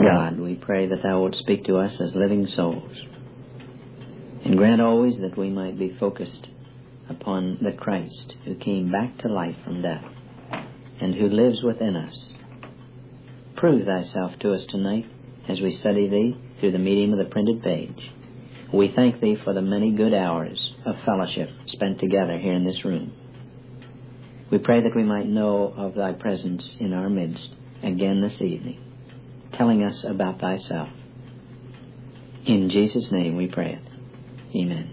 God, we pray that Thou wilt speak to us as living souls, and grant always that we might be focused upon the Christ who came back to life from death and who lives within us. Prove Thyself to us tonight as we study Thee through the medium of the printed page. We thank Thee for the many good hours of fellowship spent together here in this room. We pray that we might know of Thy presence in our midst again this evening, telling us about Thyself. In Jesus' name we pray it. Amen.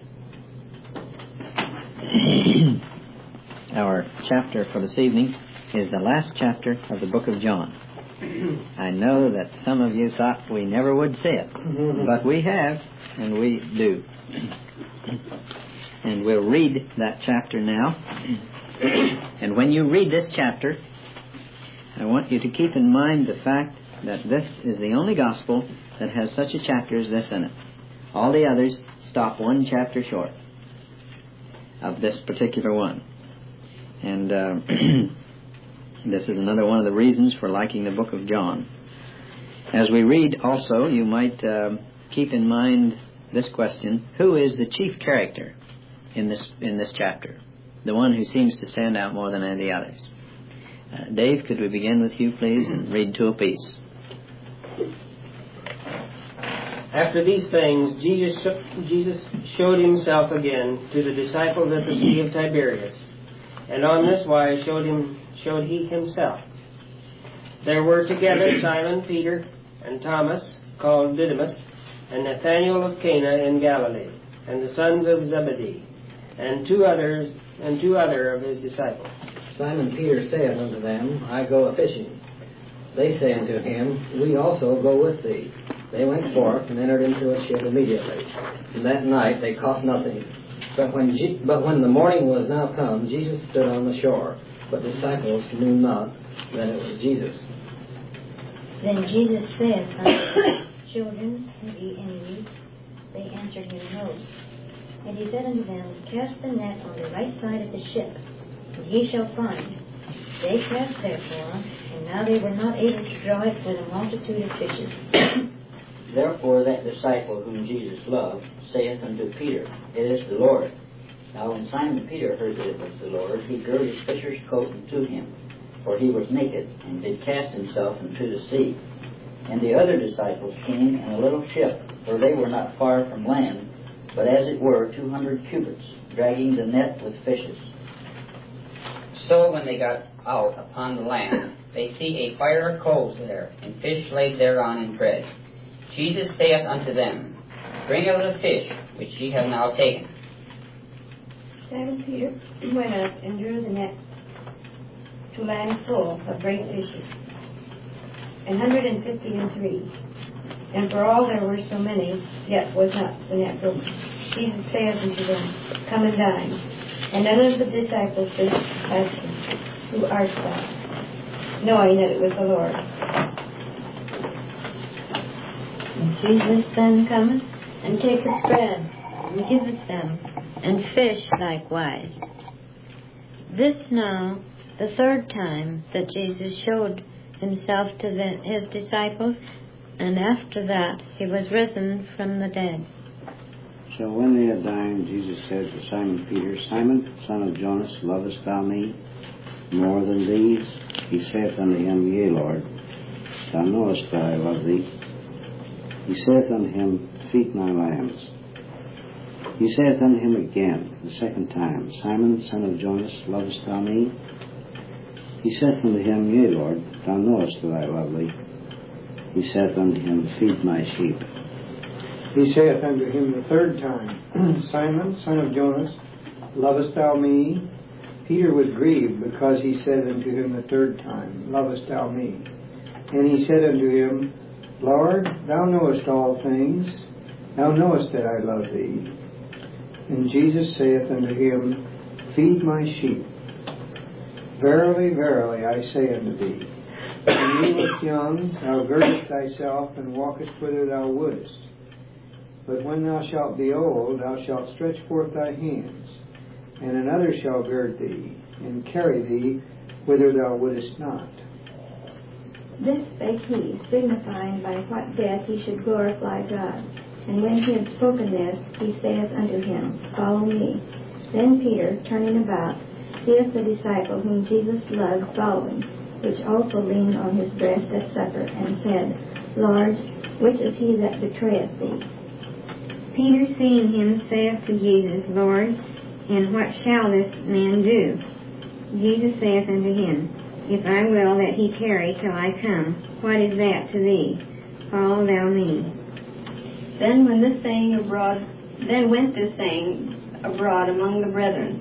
Our chapter for this evening is the last chapter of the book of John. I know that some of you thought we never would see it, but we have, and we do. And we'll read that chapter now. And when you read this chapter, I want you to keep in mind the fact that this is the only gospel that has such a chapter as this in it. All the others stop one chapter short of this particular one. And this is another one of the reasons for liking the book of John. As we read also, you might keep in mind this question: who is the chief character in this chapter? The one who seems to stand out more than any of the others. Dave, could we begin with you, please, and read two apiece? After these things, Jesus showed himself again to the disciples at the Sea of Tiberias, and on this wise showed he himself. There were together Simon Peter and Thomas, called Didymus, and Nathanael of Cana in Galilee, and the sons of Zebedee, and two other of his disciples. Simon Peter saith unto them, I go a fishing. They say unto him, We also go with thee. They went forth and entered into a ship immediately. And that night they caught nothing. But when the morning was now come, Jesus stood on the shore. But the disciples knew not that it was Jesus. Then Jesus saith unto them, Children, have ye any meat? They answered him, No. And he said unto them, Cast the net on the right side of the ship, and ye shall find. They cast therefore, and now they were not able to draw it for the multitude of fishes. Therefore that disciple whom Jesus loved saith unto Peter, It is the Lord. Now when Simon Peter heard that it was the Lord, he girded his fisher's coat unto him, for he was naked, and did cast himself into the sea. And the other disciples came in a little ship, for they were not far from land, but as it were 200 cubits, dragging the net with fishes. So when they got out upon the land, they see a fire of coals there, and fish laid thereon in bread. Jesus saith unto them, Bring out the fish which ye have now taken. Simon Peter went up and drew the net to land full of great fishes, 153. And for all there were so many, yet was not the net broken. Jesus saith unto them, Come and dine. And none of the disciples did ask him, Who art thou? Knowing that it was the Lord. And Jesus then cometh and taketh bread, and giveth them, and fish likewise. This now the third time that Jesus showed himself to his disciples, and after that he was risen from the dead. So when they had dined, Jesus said to Simon Peter, Simon, son of Jonas, lovest thou me more than these? He saith unto him, Yea, Lord, thou knowest that I love thee. He saith unto him, Feed my lambs. He saith unto him again the second time, Simon, son of Jonas, lovest thou me? He saith unto him, Yea, Lord, thou knowest that I love thee. He saith unto him, Feed my sheep. He saith unto him the third time, Simon, son of Jonas, lovest thou me? Peter was grieved because he said unto him the third time, Lovest thou me? And he said unto him, Lord, thou knowest all things. Thou knowest that I love thee. And Jesus saith unto him, Feed my sheep. Verily, verily, I say unto thee, when thou wast young, thou girdest thyself and walkest whither thou wouldest. But when thou shalt be old, thou shalt stretch forth thy hands, and another shall gird thee, and carry thee whither thou wouldest not. This spake he, signifying by what death he should glorify God. And when he had spoken this, he saith unto him, Follow me. Then Peter, turning about, seeth the disciple whom Jesus loved following, which also leaned on his breast at supper, and said, Lord, which is he that betrayeth thee? Peter, seeing him, saith to Jesus, Lord, and what shall this man do? Jesus saith unto him, If I will that he tarry till I come, what is that to thee? Follow thou me. Then went this saying abroad among the brethren,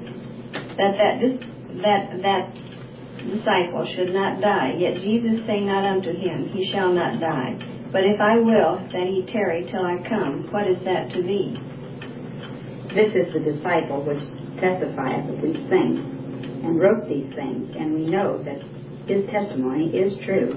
that disciple should not die. Yet Jesus say not unto him, He shall not die. But if I will that he tarry till I come, what is that to thee? This is the disciple which testifieth of these things, and wrote these things, and we know that his testimony is true.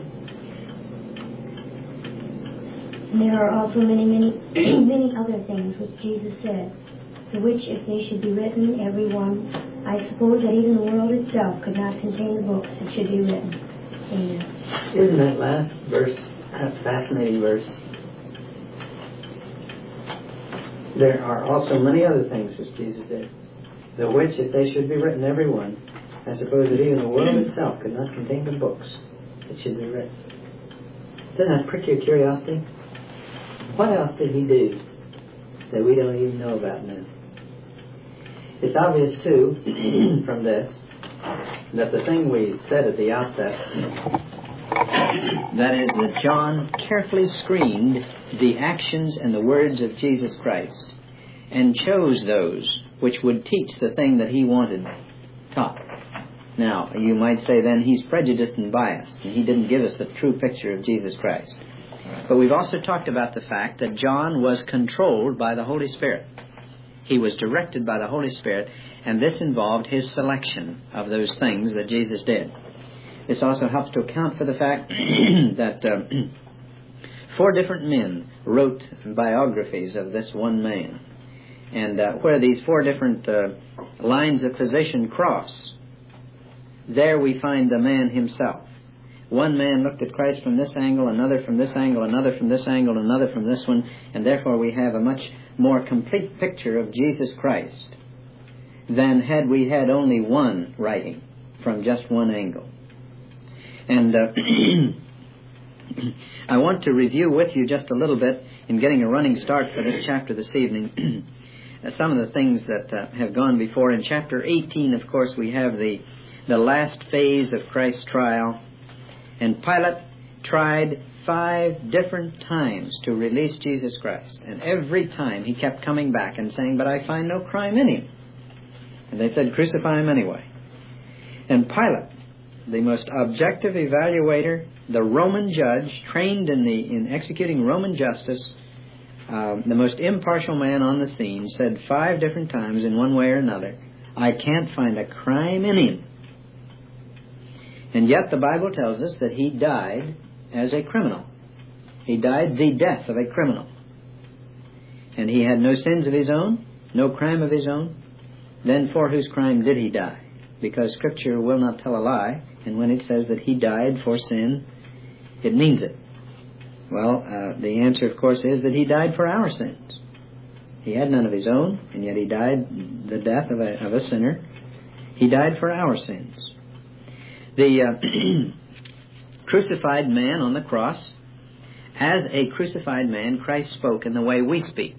And there are also many other things which Jesus said, the which if they should be written, every one, I suppose that even the world itself could not contain the books that should be written. Amen. Isn't that last verse a fascinating verse? There are also many other things which Jesus did, the which if they should be written, every one, I suppose that even the world itself could not contain the books that should be written. Doesn't that prick your curiosity? What else did he do that we don't even know about now? It's obvious, too, from this, that the thing we said at the outset, that is, that John carefully screened the actions and the words of Jesus Christ and chose those which would teach the thing that he wanted taught. Now, you might say then he's prejudiced and biased, and he didn't give us a true picture of Jesus Christ. But we've also talked about the fact that John was controlled by the Holy Spirit. He was directed by the Holy Spirit, and this involved his selection of those things that Jesus did. This also helps to account for the fact that 4 different men wrote biographies of this one man. And where these 4 different lines of position cross, there we find the man himself. One man looked at Christ from this angle, another from this angle, another from this angle, another from this one, and therefore we have a much more complete picture of Jesus Christ than had we had only one writing from just one angle. And I want to review with you just a little bit in getting a running start for this chapter this evening some of the things that have gone before. In chapter 18, of course, we have the last phase of Christ's trial. And Pilate tried 5 different times to release Jesus Christ. And every time he kept coming back and saying, But I find no crime in him. And they said, Crucify him anyway. And Pilate, the most objective evaluator, the Roman judge, trained in executing Roman justice, the most impartial man on the scene, said 5 different times in one way or another, I can't find a crime in him. And yet the Bible tells us that he died as a criminal. He died the death of a criminal. And he had no sins of his own, no crime of his own. Then for whose crime did he die? Because Scripture will not tell a lie, and when it says that he died for sin, it means it. Well, the answer, of course, is that he died for our sins. He had none of his own, and yet he died the death of a sinner. He died for our sins. The crucified man on the cross, as a crucified man, Christ spoke in the way we speak.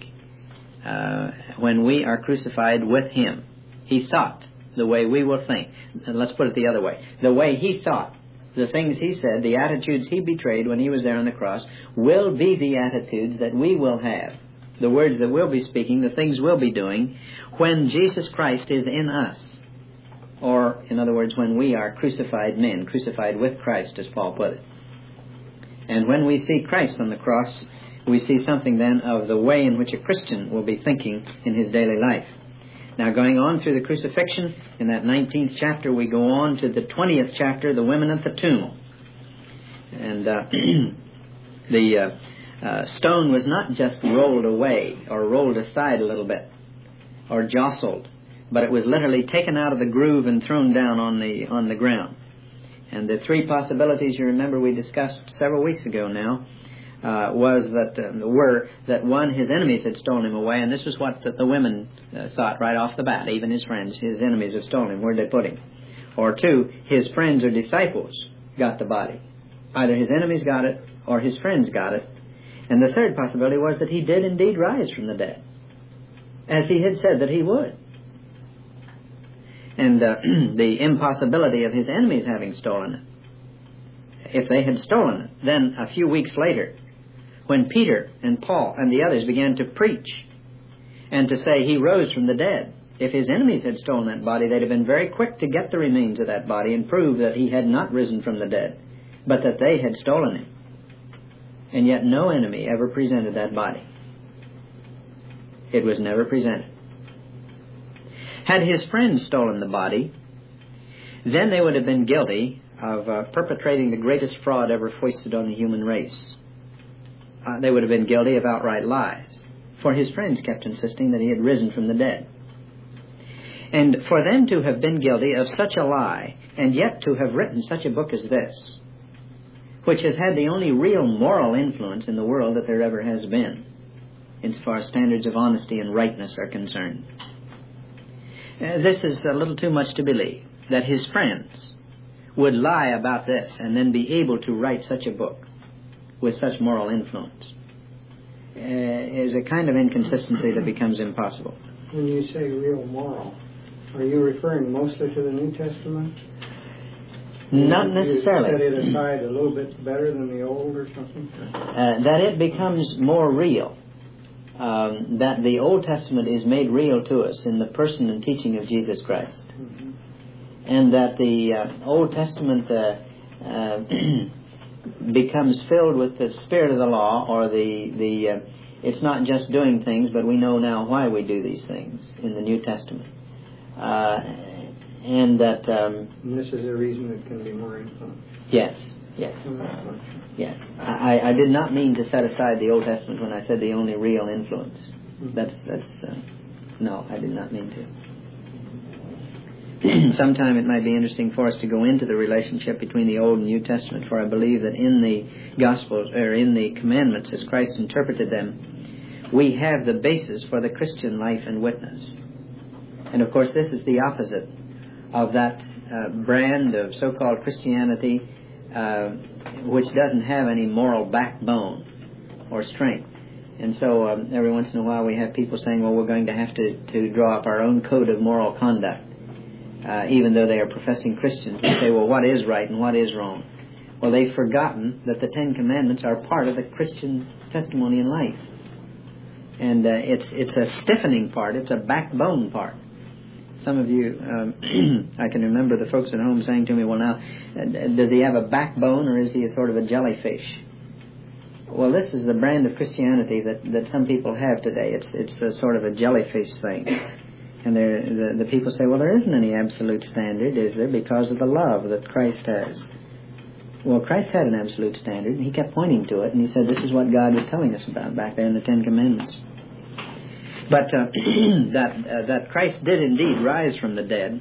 When we are crucified with him, he thought the way we will think. And let's put it the other way. The way he thought, the things he said, the attitudes he betrayed when he was there on the cross, will be the attitudes that we will have. The words that we'll be speaking, the things we'll be doing, when Jesus Christ is in us. Or, in other words, when we are crucified men, crucified with Christ, as Paul put it. And when we see Christ on the cross, we see something then of the way in which a Christian will be thinking in his daily life. Now, going on through the crucifixion, in that 19th chapter, we go on to the 20th chapter, the women at the tomb. And the stone was not just rolled away or rolled aside a little bit or jostled, but it was literally taken out of the groove and thrown down on the ground. And the three possibilities, you remember we discussed several weeks ago now, were that one, his enemies had stolen him away, and this was what the women thought right off the bat, even his friends, his enemies have stolen him, where'd they put him? Or two, his friends or disciples got the body. Either his enemies got it, or his friends got it. And the third possibility was that he did indeed rise from the dead, as he had said that he would. And the impossibility of his enemies having stolen it. If they had stolen it, then a few weeks later, when Peter and Paul and the others began to preach and to say he rose from the dead, if his enemies had stolen that body, they'd have been very quick to get the remains of that body and prove that he had not risen from the dead, but that they had stolen him. And yet no enemy ever presented that body. It was never presented. Had his friends stolen the body, then they would have been guilty of perpetrating the greatest fraud ever foisted on the human race. They would have been guilty of outright lies, for his friends kept insisting that he had risen from the dead. And for them to have been guilty of such a lie, and yet to have written such a book as this, which has had the only real moral influence in the world that there ever has been, insofar as standards of honesty and rightness are concerned. This is a little too much to believe, that his friends would lie about this and then be able to write such a book with such moral influence. Is a kind of inconsistency that becomes impossible. When you say real moral, are you referring mostly to the New Testament? Not necessarily. You set it aside a little bit better than the Old or something? That it becomes more real. That the Old Testament is made real to us in the person and teaching of Jesus Christ. Mm-hmm. And that the Old Testament becomes filled with the spirit of the law, or it's not just doing things, but we know now why we do these things in the New Testament. And that... and this is a reason it can be more influence. Yes. Yes. I did not mean to set aside the Old Testament when I said the only real influence. No, I did not mean to. Sometime it might be interesting for us to go into the relationship between the Old and New Testament, for I believe that in the Gospels, or in the commandments as Christ interpreted them, we have the basis for the Christian life and witness. And of course this is the opposite of that brand of so-called Christianity which doesn't have any moral backbone or strength. And so every once in a while we have people saying, well, we're going to have to draw up our own code of moral conduct. Even though they are professing Christians, they say, well, what is right and what is wrong? Well, they've forgotten that the Ten Commandments are part of the Christian testimony in life. And it's a stiffening part, it's a backbone part. Some of you, I can remember the folks at home saying to me, well, now, does he have a backbone or is he a sort of a jellyfish? Well, this is the brand of Christianity that some people have today. It's a sort of a jellyfish thing. And the people say, well, there isn't any absolute standard, is there, because of the love that Christ has. Well, Christ had an absolute standard, and he kept pointing to it, and he said, this is what God was telling us about back there in the Ten Commandments. But that Christ did indeed rise from the dead.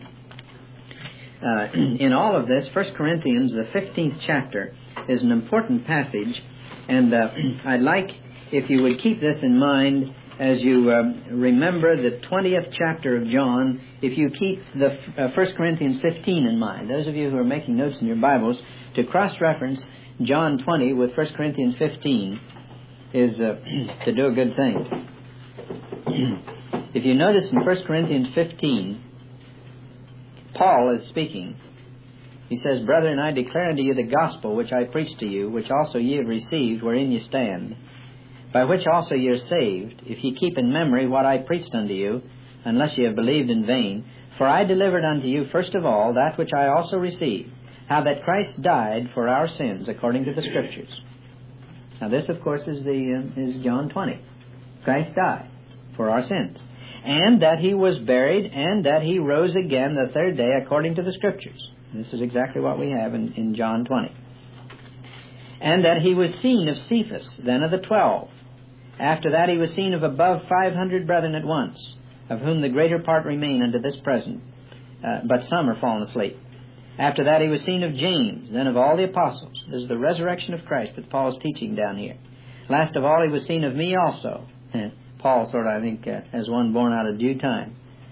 In all of this, 1 Corinthians, the 15th chapter, is an important passage, and I'd like, if you would keep this in mind, as you remember the 20th chapter of John, if you keep the 1 Corinthians 15 in mind, those of you who are making notes in your Bibles, to cross-reference John 20 with 1 Corinthians 15 is to do a good thing. If you notice in 1 Corinthians 15, Paul is speaking. He says, Brethren, I declare unto you the gospel which I preached to you, which also ye have received, wherein ye stand, by which also ye are saved, if ye keep in memory what I preached unto you, unless ye have believed in vain. For I delivered unto you first of all that which I also received, how that Christ died for our sins according to the Scriptures. Now this, of course, is John 20. Christ died for our sins. And that he was buried, and that he rose again the third day according to the Scriptures. And this is exactly what we have in John 20. And that he was seen of Cephas, then of the 12. After that he was seen of above 500 brethren at once, of whom the greater part remain unto this present, but some are fallen asleep. After that he was seen of James, then of all the apostles. This is the resurrection of Christ that Paul is teaching down here. Last of all he was seen of me also. Paul sort of, I think, as one born out of due time.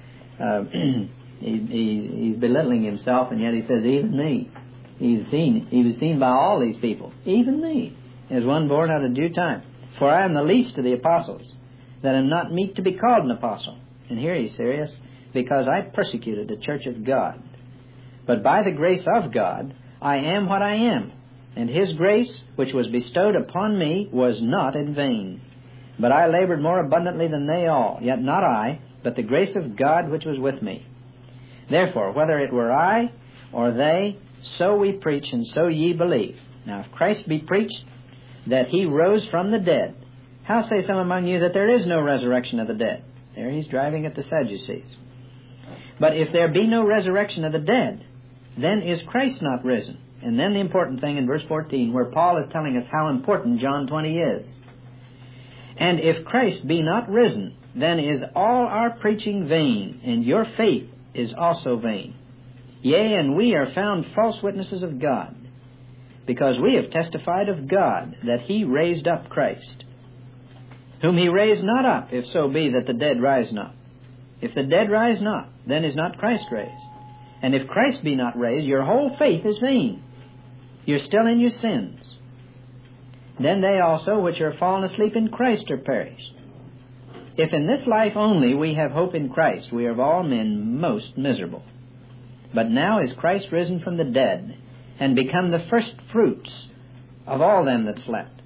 He's belittling himself, and yet he says, even me. He was seen by all these people, even me, as one born out of due time. For I am the least of the apostles, that am not meet to be called an apostle. And here he's serious, because I persecuted the church of God. But by the grace of God, I am what I am. And his grace, which was bestowed upon me, was not in vain. But I labored more abundantly than they all, yet not I, but the grace of God which was with me. Therefore, whether it were I or they, so we preach, and so ye believe. Now, if Christ be preached that he rose from the dead, how say some among you that there is no resurrection of the dead? There he's driving at the Sadducees. But if there be no resurrection of the dead, then is Christ not risen? And then the important thing in verse 14, where Paul is telling us how important John 20 is. And if Christ be not risen, then is all our preaching vain, and your faith is also vain. Yea, and we are found false witnesses of God, because we have testified of God that he raised up Christ, whom he raised not up, if so be that the dead rise not. If the dead rise not, then is not Christ raised. And if Christ be not raised, your whole faith is vain. You're still in your sins. Then they also which are fallen asleep in Christ are perished. If in this life only we have hope in Christ, we are of all men most miserable. But now is Christ risen from the dead, and become the first fruits of all them that slept.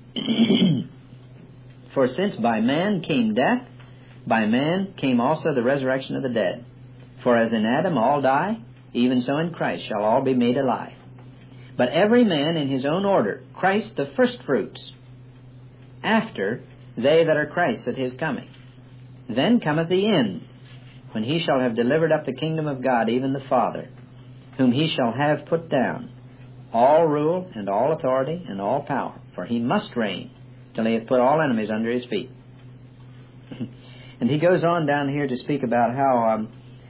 For since by man came death, by man came also the resurrection of the dead. For as in Adam all die, even so in Christ shall all be made alive. But every man in his own order, Christ the first fruits, after they that are Christ's at his coming. Then cometh the end, when he shall have delivered up the kingdom of God, even the Father, whom he shall have put down, all rule and all authority and all power. For he must reign till he hath put all enemies under his feet. And he goes on down here to speak about how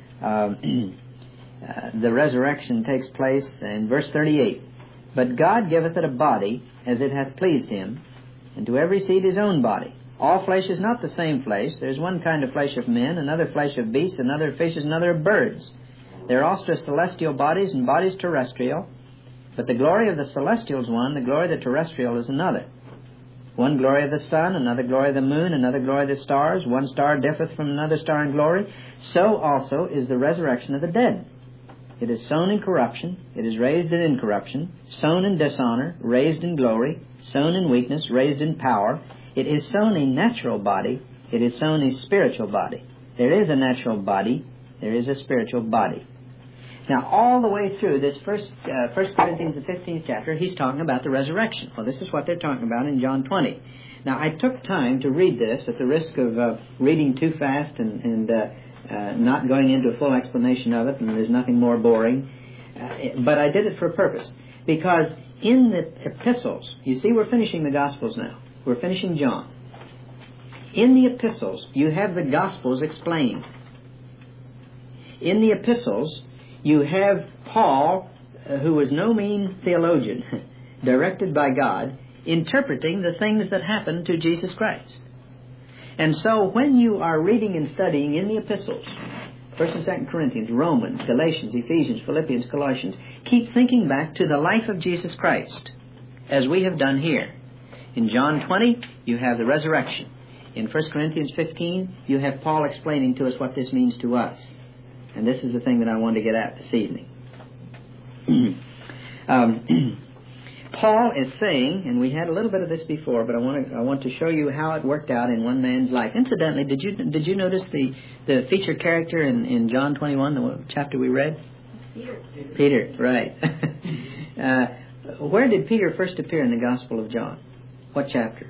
the resurrection takes place in verse 38. But God giveth it a body as it hath pleased him, and to every seed his own body. All flesh is not the same flesh. There's one kind of flesh of men, another flesh of beasts, another of fishes, another of birds. There are also celestial bodies and bodies terrestrial. But the glory of the celestial is one, the glory of the terrestrial is another. One glory of the sun, another glory of the moon, another glory of the stars. One star differeth from another star in glory. So also is the resurrection of the dead. It is sown in corruption, it is raised in incorruption, sown in dishonor, raised in glory, sown in weakness, raised in power. It is sown a natural body, it is sown a spiritual body. There is a natural body, there is a spiritual body. Now, all the way through this First Corinthians, the 15th chapter, he's talking about the resurrection. Well, this is what they're talking about in John 20. Now, I took time to read this at the risk of reading too fast and not going into a full explanation of it, and there's nothing more boring. But I did it for a purpose. Because in the epistles, you see we're finishing the Gospels now. We're finishing John. In the epistles, you have the Gospels explained. In the epistles, you have Paul, who was no mean theologian, directed by God, interpreting the things that happened to Jesus Christ. And so when you are reading and studying in the epistles, 1st and 2nd Corinthians, Romans, Galatians, Ephesians, Philippians, Colossians, keep thinking back to the life of Jesus Christ, as we have done here. In John 20, you have the resurrection. In 1 Corinthians 15, you have Paul explaining to us what this means to us. And this is the thing that I wanted to get at this evening. Paul is saying, and we had a little bit of this before, but I want to show you how it worked out in one man's life. Incidentally, did you notice the featured character in John 21, the chapter we read? Peter, right. Where did Peter first appear in the Gospel of John? What chapter?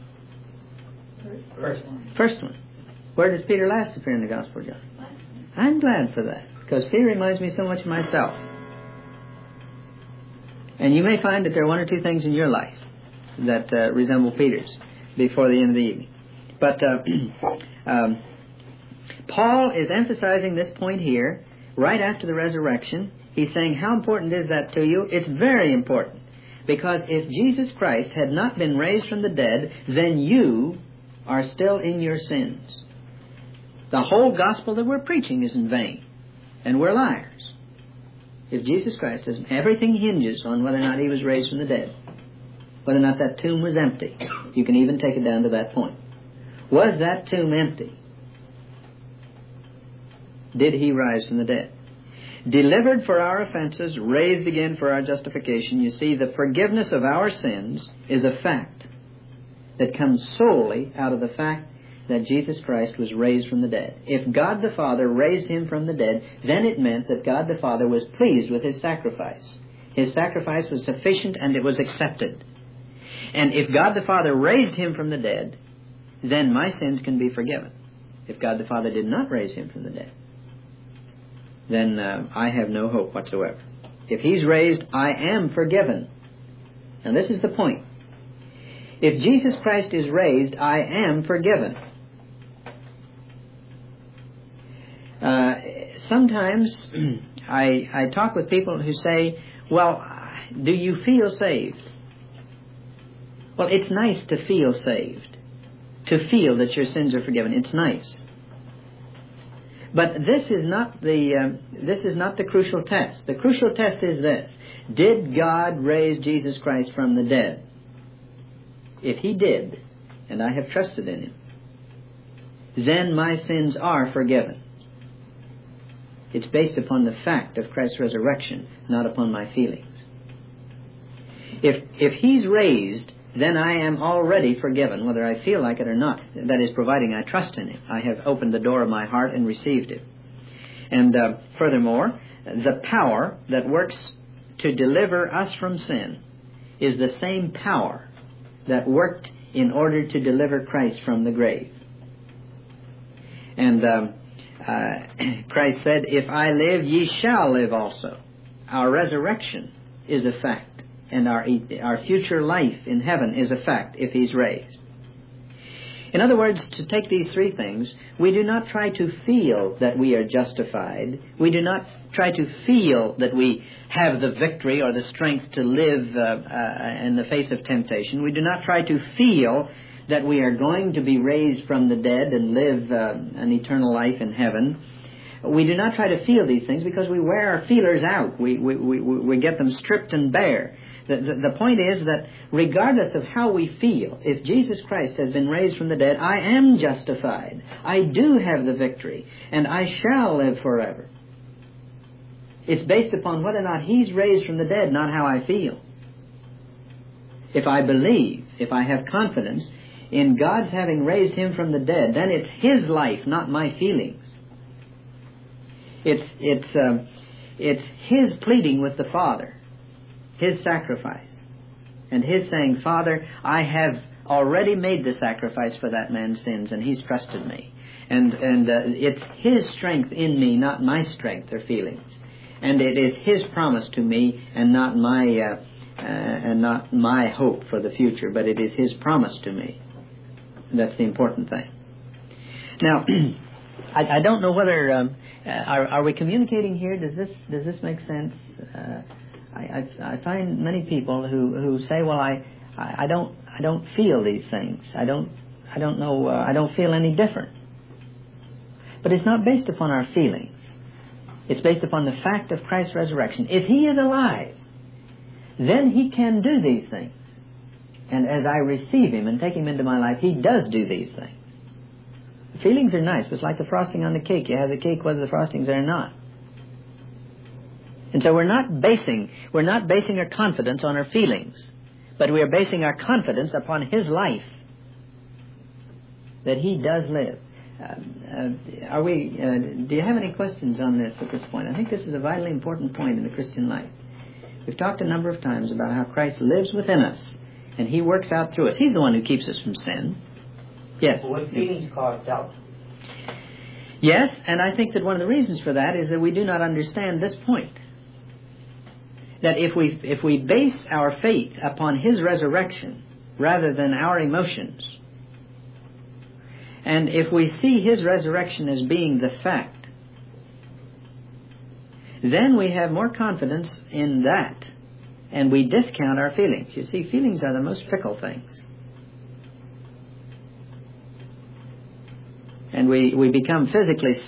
First one. Where does Peter last appear in the Gospel of John? I'm glad for that, because Peter reminds me so much of myself. And you may find that there are one or two things in your life that resemble Peter's before the end of the evening. But Paul is emphasizing this point here right after the resurrection. He's saying, how important is that to you? It's very important. Because if Jesus Christ had not been raised from the dead, then you are still in your sins. The whole gospel that we're preaching is in vain. And we're liars. If Jesus Christ is, everything hinges on whether or not He was raised from the dead. Whether or not that tomb was empty. You can even take it down to that point. Was that tomb empty? Did He rise from the dead? Delivered for our offenses, raised again for our justification. You see, the forgiveness of our sins is a fact that comes solely out of the fact that Jesus Christ was raised from the dead. If God the Father raised Him from the dead, then it meant that God the Father was pleased with His sacrifice. His sacrifice was sufficient and it was accepted. And if God the Father raised Him from the dead, then my sins can be forgiven. If God the Father did not raise Him from the dead, then I have no hope whatsoever. If He's raised, I am forgiven. Now this is the point. If Jesus Christ is raised, I am forgiven. Sometimes I talk with people who say, well, do you feel saved? Well, it's nice to feel saved. To feel that your sins are forgiven. It's nice. But this is not the crucial test. The crucial test is this. Did God raise Jesus Christ from the dead? If He did, and I have trusted in Him, then my sins are forgiven. It's based upon the fact of Christ's resurrection, not upon my feelings. If He's raised, then I am already forgiven, whether I feel like it or not. That is, providing I trust in Him. I have opened the door of my heart and received it. And furthermore, the power that works to deliver us from sin is the same power that worked in order to deliver Christ from the grave. And Christ said, if I live, ye shall live also. Our resurrection is a fact. And our future life in heaven is a fact if He's raised. In other words, to take these three things, we do not try to feel that we are justified. We do not try to feel that we have the victory or the strength to live in the face of temptation. We do not try to feel that we are going to be raised from the dead and live an eternal life in heaven. We do not try to feel these things because we wear our feelers out. We get them stripped and bare. The point is that regardless of how we feel, if Jesus Christ has been raised from the dead, I am justified. I do have the victory, and I shall live forever. It's based upon whether or not He's raised from the dead, not how I feel. If I believe, if I have confidence in God's having raised Him from the dead, then it's His life, not my feelings. It's His pleading with the Father. His sacrifice. And His saying, Father, I have already made the sacrifice for that man's sins, and He's trusted me. And it's His strength in me, not my strength or feelings. And it is His promise to me, and not my hope for the future, but it is His promise to me. That's the important thing. Now, I don't know whether are we communicating here? Does this make sense? I find many people who say, well, I don't feel these things. I don't know. I don't feel any different. But it's not based upon our feelings. It's based upon the fact of Christ's resurrection. If He is alive, then He can do these things. And as I receive Him and take Him into my life, He does do these things. The feelings are nice, but it's like the frosting on the cake. You have the cake whether the frosting's there or not. And so we're not basing our confidence on our feelings, but we are basing our confidence upon His life, that He does live. Do you have any questions on this at this point? I think this is a vitally important point in the Christian life. We've talked a number of times about how Christ lives within us, and He works out through us. He's the one who keeps us from sin. Yes? Would feelings cause doubt? Yes, and I think that one of the reasons for that is that we do not understand this point. That if we base our faith upon His resurrection rather than our emotions, and if we see His resurrection as being the fact, then we have more confidence in that, and we discount our feelings. You see, feelings are the most fickle things. And we become physically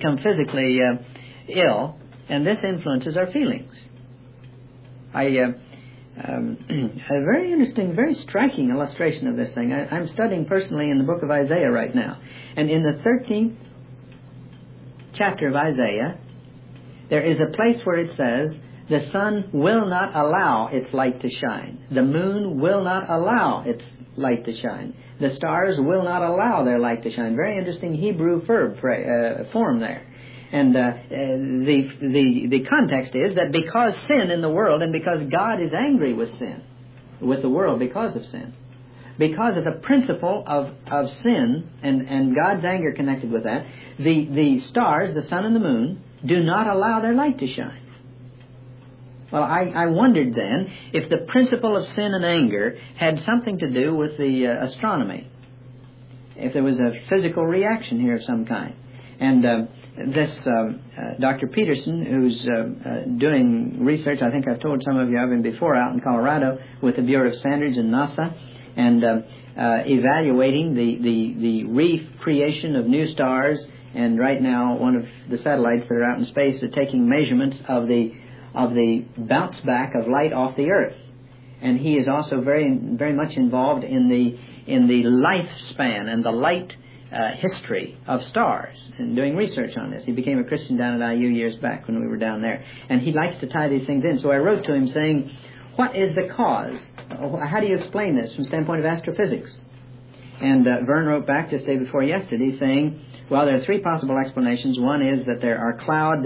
ill, and this influences our feelings. A very interesting, very striking illustration of this thing. I'm studying personally in the book of Isaiah right now. And in the 13th chapter of Isaiah, there is a place where it says, the sun will not allow its light to shine. The moon will not allow its light to shine. The stars will not allow their light to shine. Very interesting Hebrew form there. And the context is that because sin in the world, and because God is angry with sin, with the world because of sin, because of the principle of sin and God's anger connected with that, the stars, the sun and the moon, do not allow their light to shine. Well, I wondered then if the principle of sin and anger had something to do with the astronomy, if there was a physical reaction here of some kind. And this Dr. Peterson, who's doing research, I think I've told some of you of him before, out in Colorado with the Bureau of Standards and NASA, and evaluating the recreation of new stars. And right now, one of the satellites that are out in space are taking measurements of the bounce back of light off the Earth. And he is also very, very much involved in the lifespan and the light history of stars, and doing research on this. He became a Christian down at IU years back when we were down there, and he likes to tie these things in. So I wrote to him saying, what is the cause? How do you explain this from the standpoint of astrophysics? And Vern wrote back just the day before yesterday saying, well, there are three possible explanations. One is that there are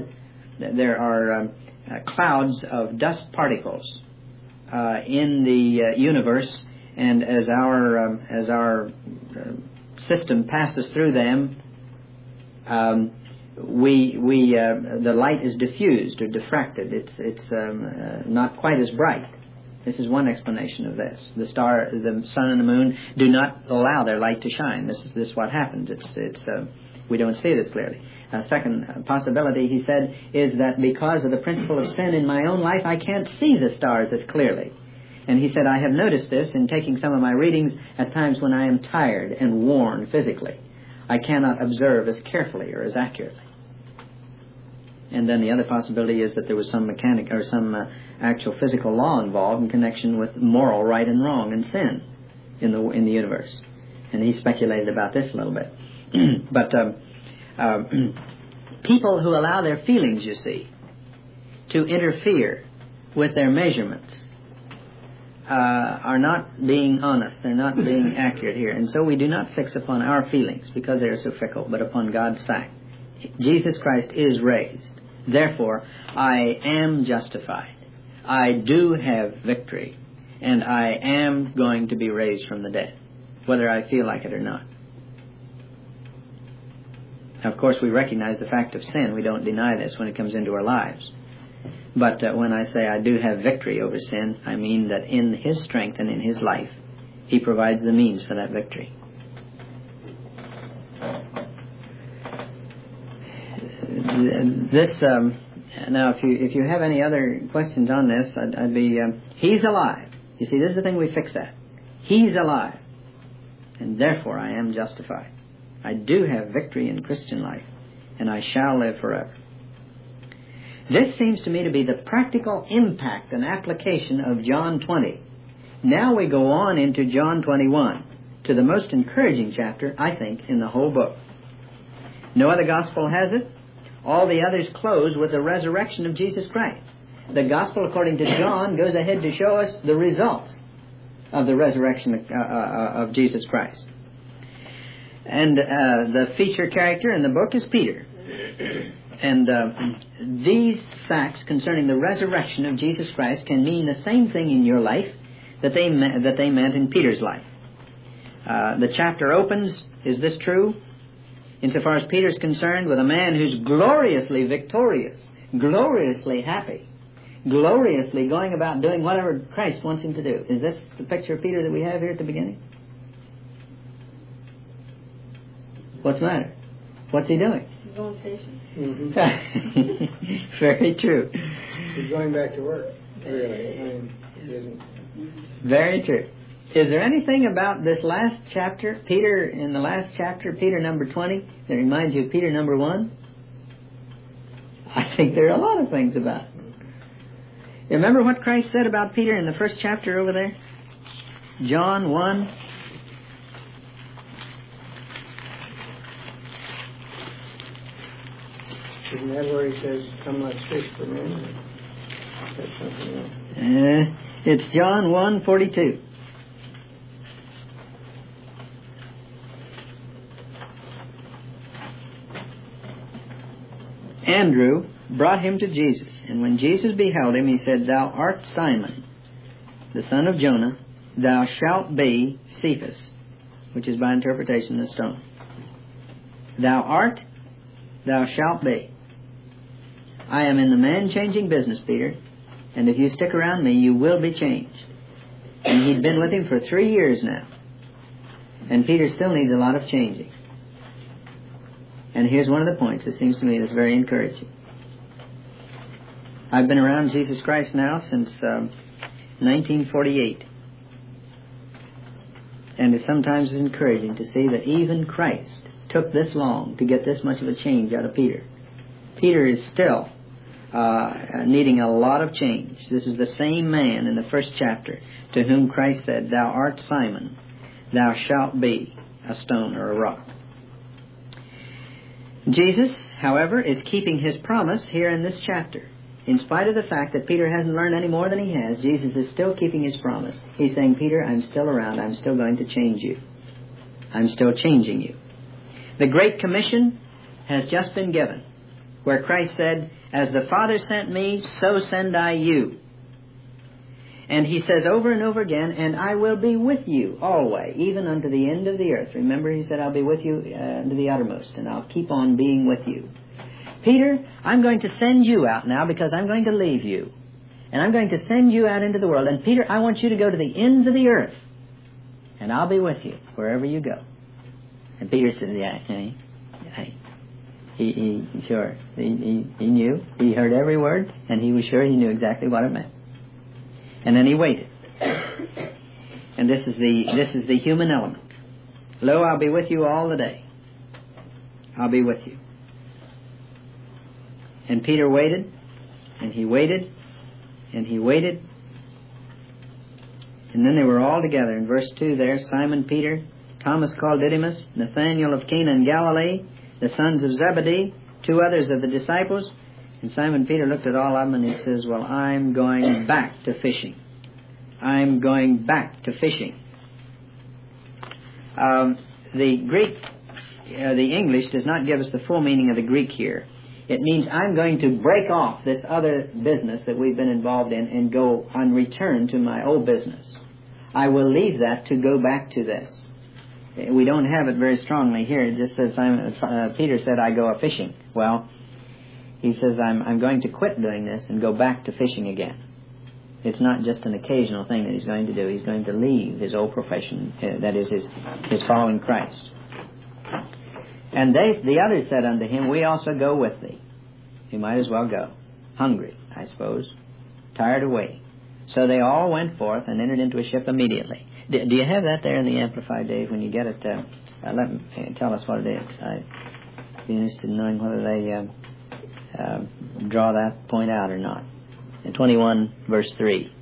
clouds of dust particles in the universe, and as our system passes through them, the light is diffused or diffracted. It's not quite as bright. This is one explanation of this. The sun and the moon do not allow their light to shine. This is what happens. We don't see this clearly. A second possibility, he said, is that because of the principle of sin in my own life, I can't see the stars as clearly. And he said, I have noticed this in taking some of my readings at times when I am tired and worn physically. I cannot observe as carefully or as accurately. And then the other possibility is that there was some mechanic or some actual physical law involved in connection with moral right and wrong and sin in the universe. And he speculated about this a little bit. But people who allow their feelings, you see, to interfere with their measurements are not being honest. They're not being accurate here. And so we do not fix upon our feelings because they are so fickle, but upon God's fact. Jesus Christ is raised. Therefore, I am justified. I do have victory. And I am going to be raised from the dead, whether I feel like it or not. Now, of course, we recognize the fact of sin. We don't deny this when it comes into our lives. But when I say I do have victory over sin, I mean that in His strength and in His life, He provides the means for that victory. Now, if you have any other questions on this, I'd be, He's alive. You see, this is the thing we fix at. He's alive. And therefore I am justified. I do have victory in Christian life, and I shall live forever. This seems to me to be the practical impact and application of John 20. Now we go on into John 21, to the most encouraging chapter, I think, in the whole book. No other gospel has it. All the others close with the resurrection of Jesus Christ. The gospel, according to John, goes ahead to show us the results of the resurrection of Jesus Christ. And the feature character in the book is Peter. And these facts concerning the resurrection of Jesus Christ can mean the same thing in your life that they meant in Peter's life. The chapter opens, is this true? Insofar as Peter's concerned, with a man who's gloriously victorious, gloriously happy, gloriously going about doing whatever Christ wants him to do. Is this the picture of Peter that we have here at the beginning? What's the matter? What's he doing? He's going fishing. Mm-hmm. Very true. He's going back to work. Really. I mean, he isn't. Very true. Is there anything about this last chapter, Peter, in the last chapter, Peter number 20, that reminds you of Peter number 1? I think there are a lot of things about it. You remember what Christ said about Peter in the first chapter over there? John 1. Isn't that where he says, come let's fish for men? Or that's something else. It's John 1:42. Andrew brought him to Jesus, and when Jesus beheld him, he said, Thou art Simon, the son of Jonah, thou shalt be Cephas, which is by interpretation a stone. Thou art, thou shalt be. I am in the man-changing business, Peter, and if you stick around me, you will be changed. And he'd been with him for 3 years now, and Peter still needs a lot of changing. And here's one of the points that seems to me that's very encouraging. I've been around Jesus Christ now since 1948. And it sometimes is encouraging to see that even Christ took this long to get this much of a change out of Peter. Peter is still needing a lot of change. This is the same man in the first chapter to whom Christ said, Thou art Simon, thou shalt be a stone or a rock. Jesus, however, is keeping his promise here in this chapter. In spite of the fact that Peter hasn't learned any more than he has, Jesus is still keeping his promise. He's saying, Peter, I'm still around. I'm still going to change you. I'm still changing you. The Great Commission has just been given, where Christ said, As the Father sent me, so send I you. And he says over and over again, And I will be with you always, even unto the end of the earth. Remember, he said, I'll be with you to the uttermost, and I'll keep on being with you. Peter, I'm going to send you out now because I'm going to leave you. And I'm going to send you out into the world. And Peter, I want you to go to the ends of the earth. And I'll be with you wherever you go. And Peter said, He sure. He knew. He heard every word. And he was sure he knew exactly what it meant. And then he waited. And this is the human element. Lo, I'll be with you all the day. I'll be with you. And Peter waited, and he waited, and he waited. And then they were all together. In verse 2 there, Simon Peter, Thomas called Didymus, Nathanael of Cana in Galilee, the sons of Zebedee, 2 others of the disciples. And Simon Peter looked at all of them and he says, Well, I'm going back to fishing. I'm going back to fishing. The Greek, the English does not give us the full meaning of the Greek here. It means I'm going to break off this other business that we've been involved in and go and return to my old business. I will leave that to go back to this. We don't have it very strongly here. It just says Peter said, I go a-fishing. Well, he says, I'm going to quit doing this and go back to fishing again. It's not just an occasional thing that he's going to do. He's going to leave his old profession, that is his following Christ. And the others said unto him, We also go with thee. You might as well go. Hungry, I suppose. Tired of waiting. So they all went forth and entered into a ship immediately. Do you have that there in the Amplified, Dave? When you get it, tell us what it is. I'd be interested in knowing whether they draw that point out or not. In 21, verse 3.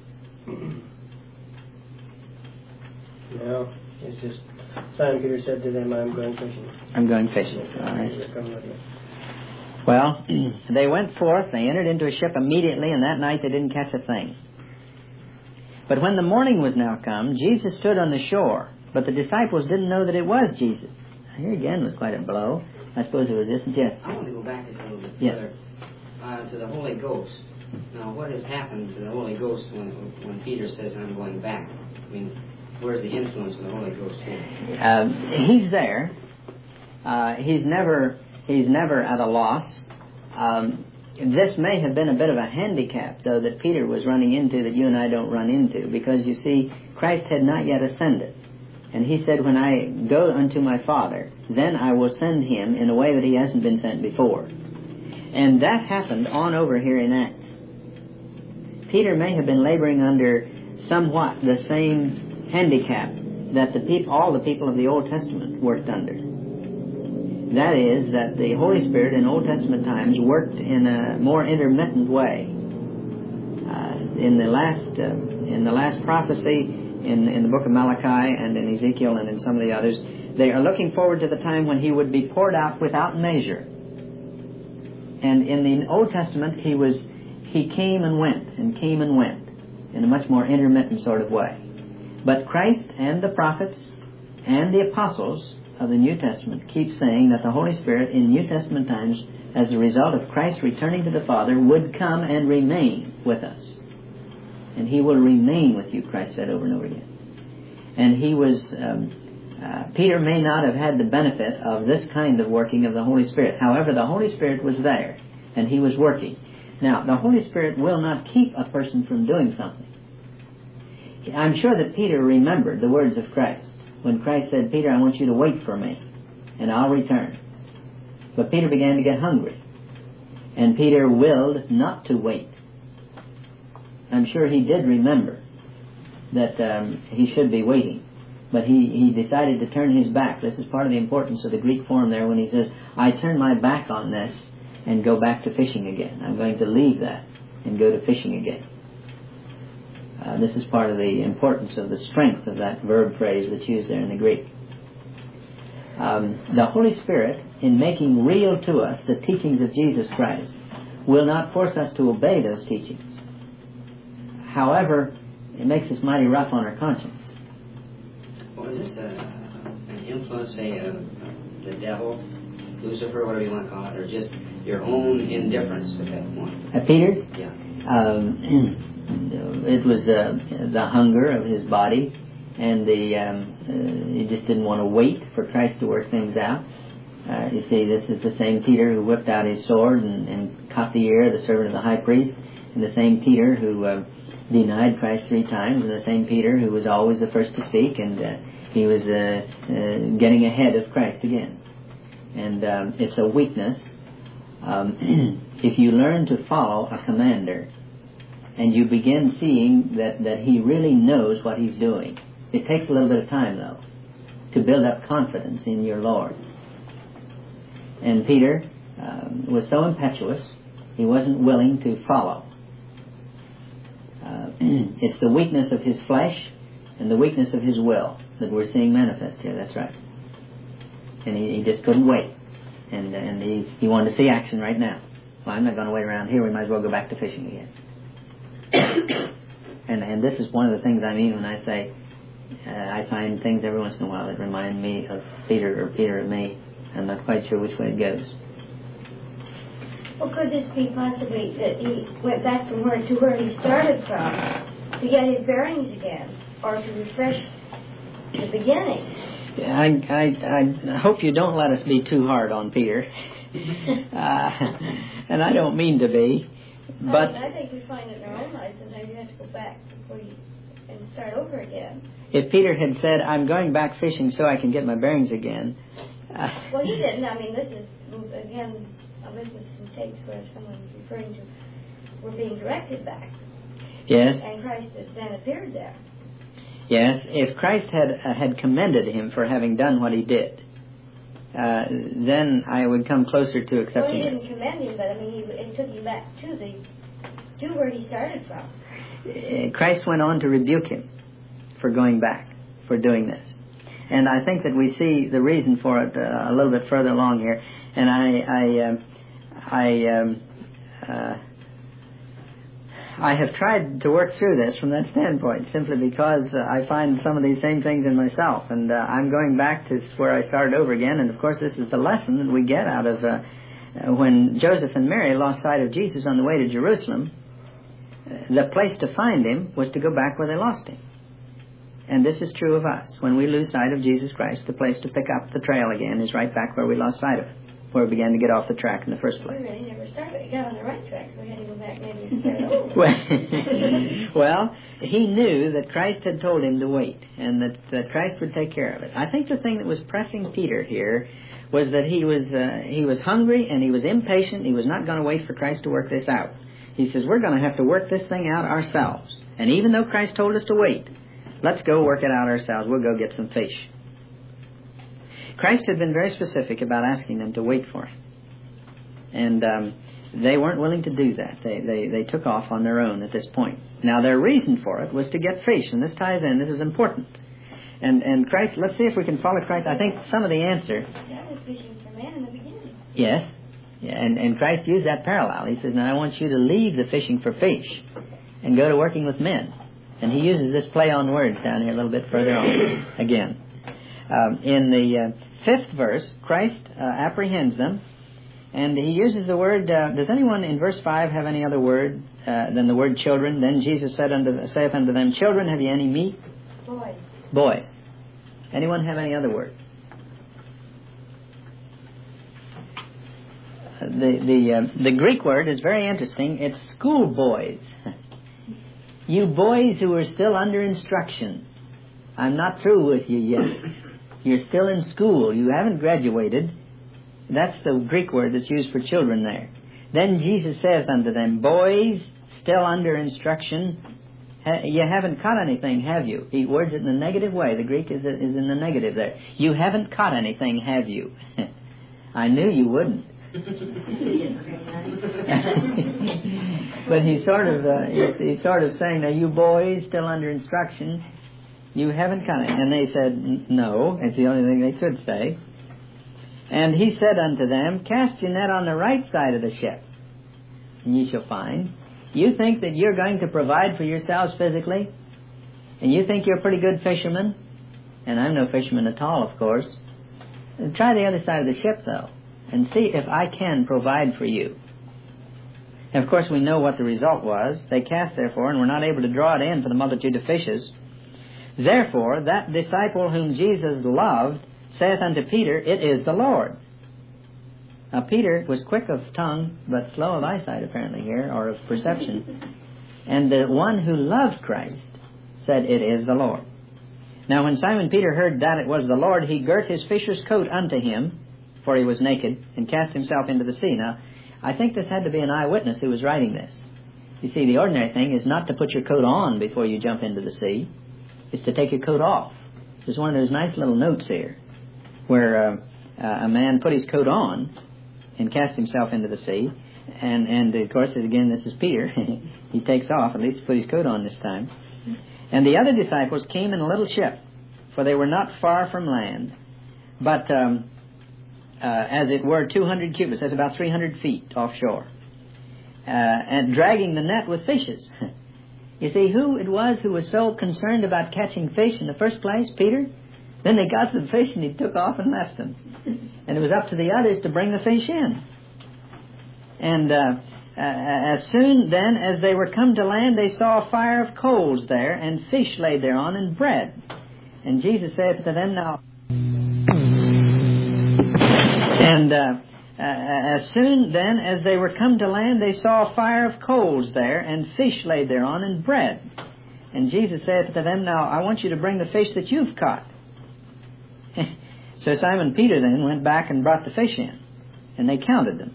No, it's just Simon Peter said to them, I'm going fishing. I'm going fishing. All right. Well, they went forth, they entered into a ship immediately, and that night they didn't catch a thing. But when the morning was now come, Jesus stood on the shore, but the disciples didn't know that it was Jesus. Here again was quite a blow. I suppose it was this and yes. I want to go back just a little bit further to the Holy Ghost. Now, what has happened to the Holy Ghost when Peter says, I'm going back? I mean, where's the influence of the Holy Ghost here? He's there. He's never at a loss. This may have been a bit of a handicap, though, that Peter was running into that you and I don't run into, because, you see, Christ had not yet ascended. And he said, when I go unto my Father, then I will send him in a way that he hasn't been sent before. And that happened on over here in Acts. Peter may have been laboring under somewhat the same handicap that all the people of the Old Testament worked under. That is, that the Holy Spirit in Old Testament times worked in a more intermittent way. In the last prophecy, in the book of Malachi and in Ezekiel and in some of the others, they are looking forward to the time when he would be poured out without measure. And in the Old Testament, he came and went in a much more intermittent sort of way. But Christ and the prophets and the apostles of the New Testament keep saying that the Holy Spirit in New Testament times, as a result of Christ returning to the Father, would come and remain with us. And he will remain with you, Christ said over and over again. And he was, Peter may not have had the benefit of this kind of working of the Holy Spirit. However, the Holy Spirit was there, and he was working. Now, the Holy Spirit will not keep a person from doing something. I'm sure that Peter remembered the words of Christ when Christ said, Peter, I want you to wait for me, and I'll return. But Peter began to get hungry, and Peter willed not to wait. I'm sure he did remember that he should be waiting, but he decided to turn his back. This is part of the importance of the Greek form there when he says, I turn my back on this and go back to fishing again. I'm going to leave that and go to fishing again. This is part of the importance of the strength of that verb phrase that's used there in the Greek. The Holy Spirit, in making real to us the teachings of Jesus Christ, will not force us to obey those teachings. However, it makes us mighty rough on our conscience. Well, is this an influence, say, of the devil, Lucifer, whatever you want to call it, or just your own indifference at that point? At Peter's? Yeah. It was the hunger of his body, and he just didn't want to wait for Christ to work things out. You see, this is the same Peter who whipped out his sword and cut the ear of the servant of the high priest, and the same Peter who denied Christ 3 times, and the same Peter who was always the first to speak, and he was getting ahead of Christ again. And it's a weakness. If you learn to follow a commander, and you begin seeing that he really knows what he's doing. It takes a little bit of time, though, to build up confidence in your Lord. And Peter was so impetuous, he wasn't willing to follow. It's the weakness of his flesh and the weakness of his will that we're seeing manifest here, that's right. And he just couldn't wait. And he wanted to see action right now. Well, I'm not going to wait around here, we might as well go back to fishing again. And this is one of the things I mean when I say I find things every once in a while that remind me of Peter or Peter of me. I'm not quite sure which way it goes. Well, could this be possibly that he went back from where he started from to get his bearings again, or to refresh the beginning? I hope you don't let us be too hard on Peter. And I don't mean to be. But I think we find it in our own lives that you have to go back and start over again. If Peter had said, I'm going back fishing so I can get my bearings again. Well, he didn't. I mean, this is, again, a business and takes where someone's referring to, we're being directed back. Yes. And Christ has then appeared there. Yes. If Christ had commended him for having done what he did, then I would come closer to accepting Well, he this. didn't commend him, but I mean, it took him back to where he started from. Christ went on to rebuke him for going back, for doing this. And I think that we see the reason for it a little bit further along here. And I have tried to work through this from that standpoint, simply because I find some of these same things in myself. And I'm going back to where I started over again. And, of course, this is the lesson that we get out of when Joseph and Mary lost sight of Jesus on the way to Jerusalem. The place to find him was to go back where they lost him. And this is true of us. When we lose sight of Jesus Christ, the place to pick up the trail again is right back where we lost sight of it, where we began to get off the track in the first place. We really never started. We got on the right track, so we had to go back maybe and start over. Well, he knew that Christ had told him to wait, and that Christ would take care of it. I think the thing that was pressing Peter here was that he was hungry and he was impatient. He was not going to wait for Christ to work this out. He says, we're going to have to work this thing out ourselves. And even though Christ told us to wait, let's go work it out ourselves. We'll go get some fish. Christ had been very specific about asking them to wait for him. And they weren't willing to do that. They took off on their own at this point. Now, their reason for it was to get fish, and this ties in. This is important. And Christ, let's see if we can follow Christ. I think some of the answer... That was fishing for men in the beginning. Yes. Yeah, and Christ used that parallel. He says, now I want you to leave the fishing for fish and go to working with men. And he uses this play on words down here a little bit further on again. In the 5th verse, Christ apprehends them, and he uses the word, does anyone in verse 5 have any other word than the word children? Then Jesus saith unto them, children, have ye any meat? Boys. Boys. Anyone have any other word? The Greek word is very interesting. It's schoolboys. You boys who are still under instruction. I'm not through with you yet. You're still in school. You haven't graduated. That's the Greek word that's used for children there. Then Jesus saith unto them, boys still under instruction, you haven't caught anything, have you? He words it in the negative way. The Greek is in the negative there. You haven't caught anything, have you? I knew you wouldn't. But he's sort of saying, now you boys still under instruction, you haven't caught it. And they said, no. It's the only thing they could say. And he said unto them, cast your net on the right side of the ship, and ye shall find. You think that you're going to provide for yourselves physically? And you think you're a pretty good fisherman? And I'm no fisherman at all, of course. Try the other side of the ship, though, and see if I can provide for you. And of course, we know what the result was. They cast, therefore, and were not able to draw it in for the multitude of fishes. Therefore, that disciple whom Jesus loved saith unto Peter, it is the Lord. Now, Peter was quick of tongue, but slow of eyesight, apparently, here, or of perception. And the one who loved Christ said, it is the Lord. Now, when Simon Peter heard that it was the Lord, he girt his fisher's coat unto him, for he was naked, and cast himself into the sea. Now, I think this had to be an eyewitness who was writing this. You see, the ordinary thing is not to put your coat on before you jump into the sea. It's to take your coat off. There's one of those nice little notes here, where a man put his coat on and cast himself into the sea. And of course, again, this is Peter. He takes off, at least put his coat on this time. And the other disciples came in a little ship, for they were not far from land, but as it were 200 cubits, that's about 300 feet offshore, and dragging the net with fishes. You see, who it was who was so concerned about catching fish in the first place? Peter. Then they got the fish and he took off and left them. And it was up to the others to bring the fish in. And as soon then as they were come to land, they saw a fire of coals there, and fish laid thereon, and bread. And Jesus saith to them, now... And as soon then as they were come to land, they saw a fire of coals there, and fish laid thereon, and bread. And Jesus saith to them, now I want you to bring the fish that you've caught. So Simon Peter then went back and brought the fish in, and they counted them,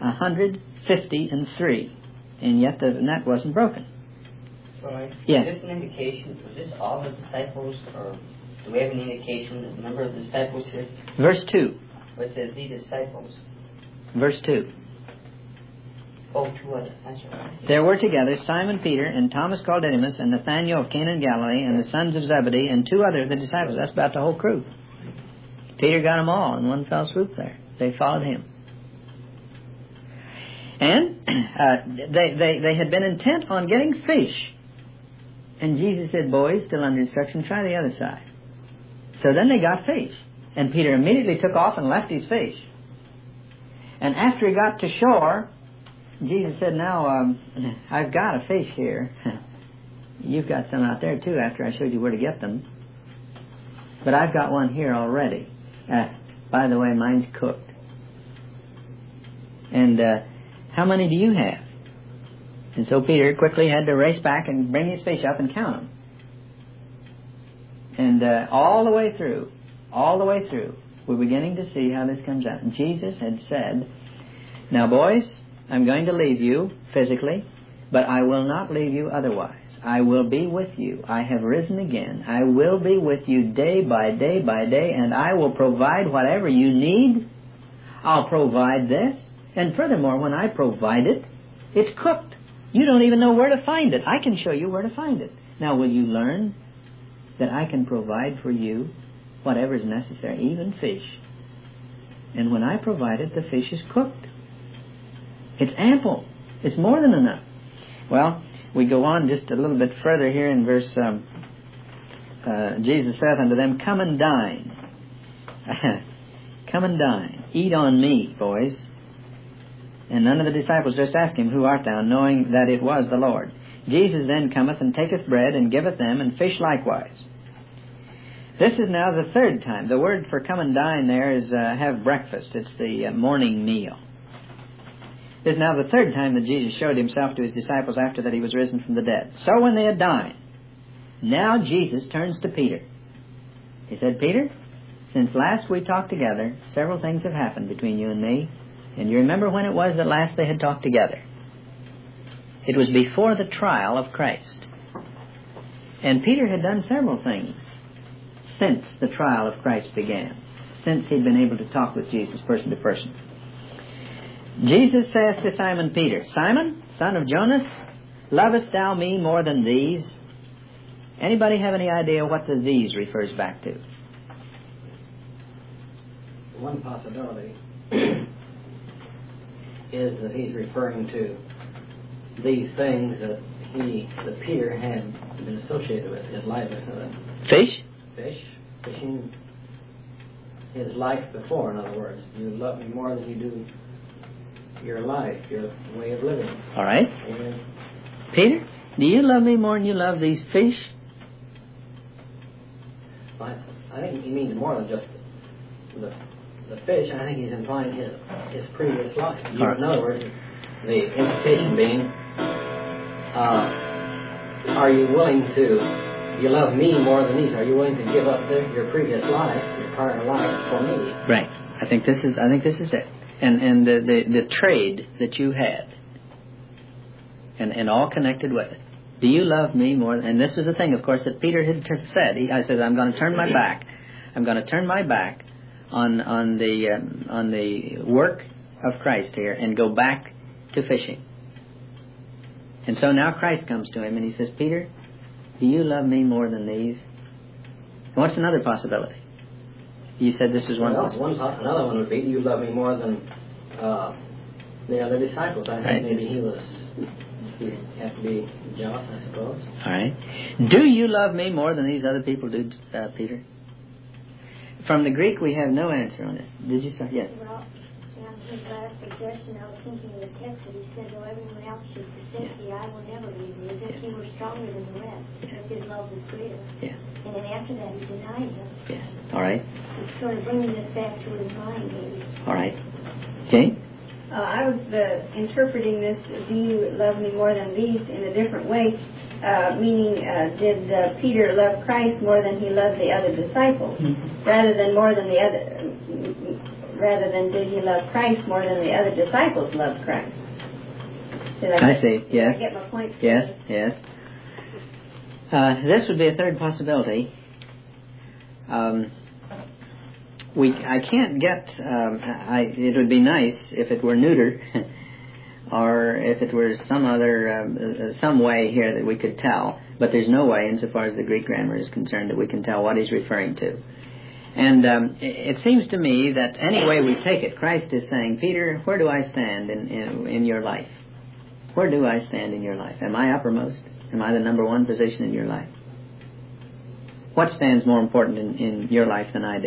153, and yet the net wasn't broken. Sorry. Yes. Is this an indication? Was this all the disciples, or do we have any indication of the number of the disciples here? Verse 2. It says the disciples. Verse 2. Oh, two others. That's right. There were together Simon Peter and Thomas called Didymus and Nathanael of Cana in Galilee and the sons of Zebedee and two other the disciples. That's about the whole crew. Peter got them all in one fell swoop there. They followed him. And they had been intent on getting fish. And Jesus said, boys, still under instruction, try the other side. So then they got fish. And Peter immediately took off and left his fish. And after he got to shore, Jesus said, now, I've got a fish here. You've got some out there too after I showed you where to get them. But I've got one here already. By the way, mine's cooked. And how many do you have? And so Peter quickly had to race back and bring his fish up and count them. And all the way through, we're beginning to see how this comes out. And Jesus had said, now boys, I'm going to leave you physically, but I will not leave you otherwise. I will be with you. I have risen again. I will be with you day by day by day, and I will provide whatever you need. I'll provide this. And furthermore, when I provide it, it's cooked. You don't even know where to find it. I can show you where to find it. Now, will you learn that I can provide for you whatever is necessary, even fish? And when I provide it, the fish is cooked. It's ample. It's more than enough. Well, we go on just a little bit further here in verse, Jesus saith unto them, come and dine. Come and dine. Eat on me, boys. And none of the disciples durst ask him, who art thou, knowing that it was the Lord. Jesus then cometh and taketh bread and giveth them, and fish likewise. This is now the third time. The word for come and dine there is have breakfast. It's the morning meal. This is now the third time that Jesus showed himself to his disciples after that he was risen from the dead. So when they had dined, now Jesus turns to Peter. He said, Peter, since last we talked together, several things have happened between you and me. And you remember when it was that last they had talked together? It was before the trial of Christ. And Peter had done several things since the trial of Christ began, since he'd been able to talk with Jesus person to person. Jesus saith to Simon Peter, Simon, son of Jonas, lovest thou me more than these? Anybody have any idea what the these refers back to? One possibility is that he's referring to these things that Peter had been associated with, his livelihood. Fish? Fishing, his life before, in other words. You love me more than you do your life, your way of living. All right. And Peter, do you love me more than you love these fish? I think he means more than just the fish. I think he's implying his previous life. In other words, the implication being, are you willing to, you love me more than these, are you willing to give up your previous life, your prior life, for me? Right. I think this is it. And the trade that you had, and all connected with it. Do you love me more? And this was the thing, of course, that Peter had said. I said, I'm going to turn my back. I'm going to turn my back on the work of Christ here and go back to fishing. And so now Christ comes to him and he says, Peter, do you love me more than these? And what's another possibility? You said this is one possibility. Another one would be, do you love me more than the other disciples? I think maybe he had to be jealous, I suppose. All right. Do you love me more than these other people do, Peter? From the Greek, we have no answer on this. Did you say? Yes. Well, his last suggestion, I was thinking of the text that he said, though everyone else should forsake thee, I will never leave thee, as if he were stronger than the rest, because his love was greater. Yeah. And then after that, he denied him. Yes. All right. It's sort of bringing this back to his mind, maybe. All right. Jane? I was interpreting this, do you love me more than these, in a different way, meaning did Peter love Christ more than he loved the other disciples, rather than did he love Christ more than the other disciples loved Christ? I see. Yes. Did I get my point? Yes. This would be a third possibility. I can't get. It would be nice if it were neuter, or if it were some other some way here that we could tell. But there's no way, insofar as the Greek grammar is concerned, that we can tell what he's referring to. And it seems to me that any way we take it, Christ is saying, Peter, where do I stand in your life? Where do I stand in your life? Am I uppermost? Am I the number one position in your life? What stands more important in your life than I do?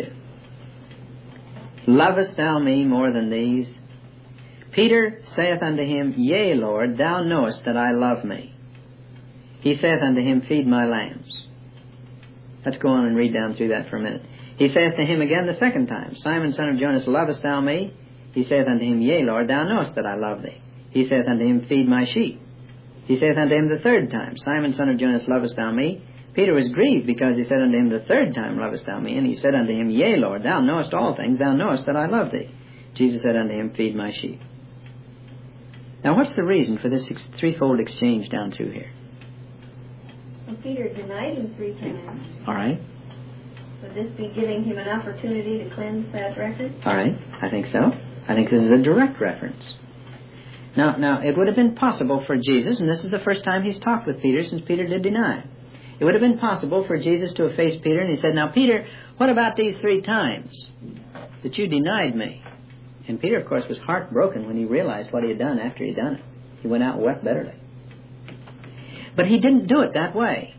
Lovest thou me more than these? Peter saith unto him, Yea, Lord, thou knowest that I love me. He saith unto him, Feed my lambs. Let's go on and read down through that for a minute. He saith to him again the second time, Simon, son of Jonas, lovest thou me? He saith unto him, Yea, Lord, thou knowest that I love thee. He saith unto him, Feed my sheep. He saith unto him the third time, Simon, son of Jonas, lovest thou me? Peter was grieved because he said unto him the third time, lovest thou me? And he said unto him, Yea, Lord, thou knowest all things, thou knowest that I love thee. Jesus said unto him, Feed my sheep. Now what's the reason for this threefold exchange down through here? Well, Peter denied him 3 times. All right. Would this be giving him an opportunity to cleanse that record? All right. I think so. I think this is a direct reference. Now, it would have been possible for Jesus, and this is the first time he's talked with Peter since Peter did deny. It would have been possible for Jesus to have faced Peter, and he said, Now, Peter, what about these 3 times that you denied me? And Peter, of course, was heartbroken when he realized what he had done after he had done it. He went out and wept bitterly. But he didn't do it that way.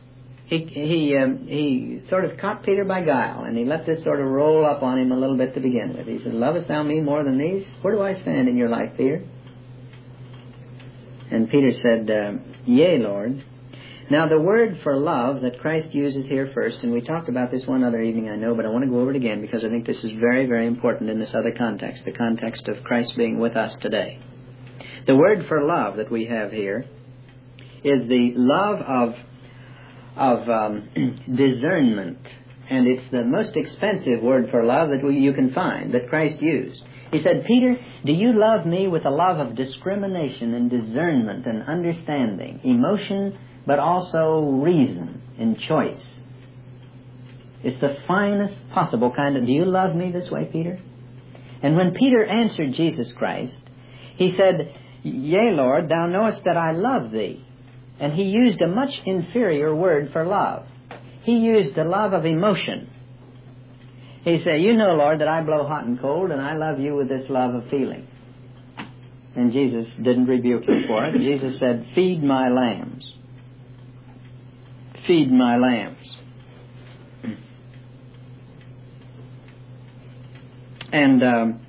He sort of caught Peter by guile, and he let this sort of roll up on him a little bit to begin with. He said, Lovest thou me more than these? Where do I stand in your life, Peter? And Peter said, Yea, Lord. Now, the word for love that Christ uses here first, and we talked about this one other evening, I know, but I want to go over it again because I think this is very, very important in this other context, the context of Christ being with us today. The word for love that we have here is the love of discernment, and it's the most expensive word for love that you can find, that Christ used. He said, Peter, do you love me with a love of discrimination and discernment and understanding, emotion, but also reason and choice? It's the finest possible kind of, do you love me this way, Peter? And when Peter answered Jesus Christ, he said, Yea, Lord, thou knowest that I love thee. And he used a much inferior word for love. He used the love of emotion. He said, You know, Lord, that I blow hot and cold, and I love you with this love of feeling. And Jesus didn't rebuke him for it. Jesus said, Feed my lambs. Feed my lambs. And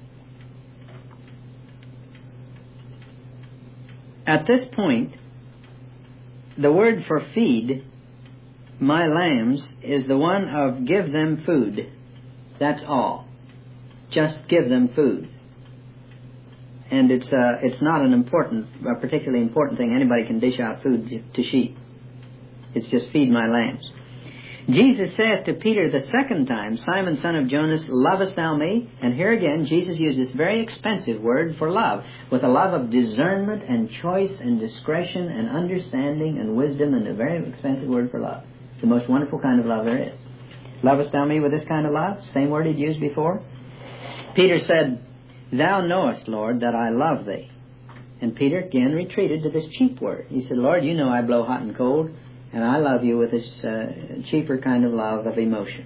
at this point, the word for feed my lambs is the one of give them food. That's all. Just give them food. And it's not a particularly important thing. Anybody can dish out food to sheep. It's just feed my lambs. Jesus saith to Peter the second time, Simon, son of Jonas, lovest thou me? And here again, Jesus used this very expensive word for love, with a love of discernment and choice and discretion and understanding and wisdom, and a very expensive word for love. The most wonderful kind of love there is. Lovest thou me with this kind of love? Same word he'd used before. Peter said, Thou knowest, Lord, that I love thee. And Peter again retreated to this cheap word. He said, Lord, you know I blow hot and cold, and I love you with this cheaper kind of love of emotion.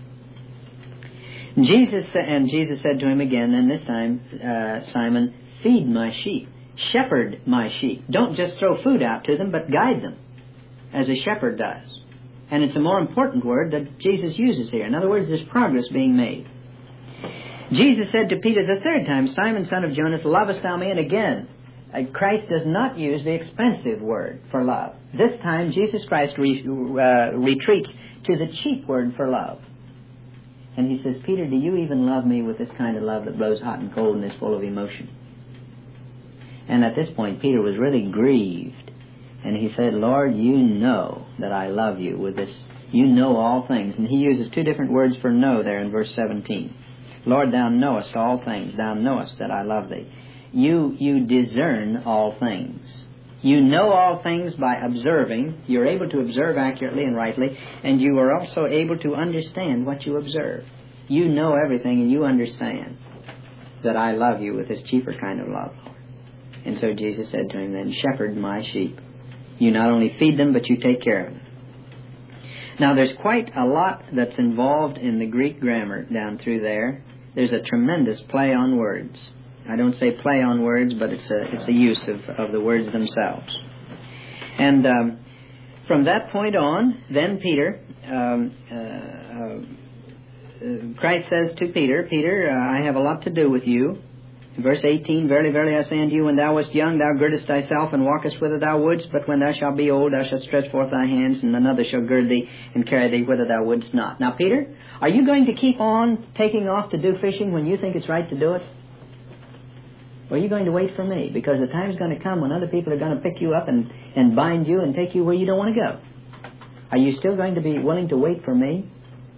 Jesus said to him again, and this time, Simon, feed my sheep. Shepherd my sheep. Don't just throw food out to them, but guide them, as a shepherd does. And it's a more important word that Jesus uses here. In other words, there's progress being made. Jesus said to Peter the third time, Simon, son of Jonas, lovest thou me? And again, Christ does not use the expensive word for love. This time, Jesus Christ retreats to the cheap word for love. And he says, Peter, do you even love me with this kind of love that blows hot and cold and is full of emotion? And at this point, Peter was really grieved. And he said, Lord, you know that I love you with this. You know all things. And he uses 2 different words for know there in verse 17. Lord, thou knowest all things. Thou knowest that I love thee. You discern all things. You know all things by observing. You're able to observe accurately and rightly, and you are also able to understand what you observe. You know everything, and you understand that I love you with this cheaper kind of love. And so Jesus said to him then, Shepherd my sheep. You not only feed them, but you take care of them. Now, there's quite a lot that's involved in the Greek grammar down through there. There's a tremendous play on words. I don't say play on words, but it's a use of the words themselves. And from that point on, then Peter, Christ says to Peter, Peter, I have a lot to do with you. Verse 18, Verily, verily, I say unto you, when thou wast young, thou girdest thyself and walkest whither thou wouldst, but when thou shalt be old, thou shalt stretch forth thy hands, and another shall gird thee and carry thee whither thou wouldst not. Now, Peter, are you going to keep on taking off to do fishing when you think it's right to do it? or are you going to wait for me? Because the time's going to come when other people are going to pick you up and bind you and take you where you don't want to go. Are you still going to be willing to wait for me?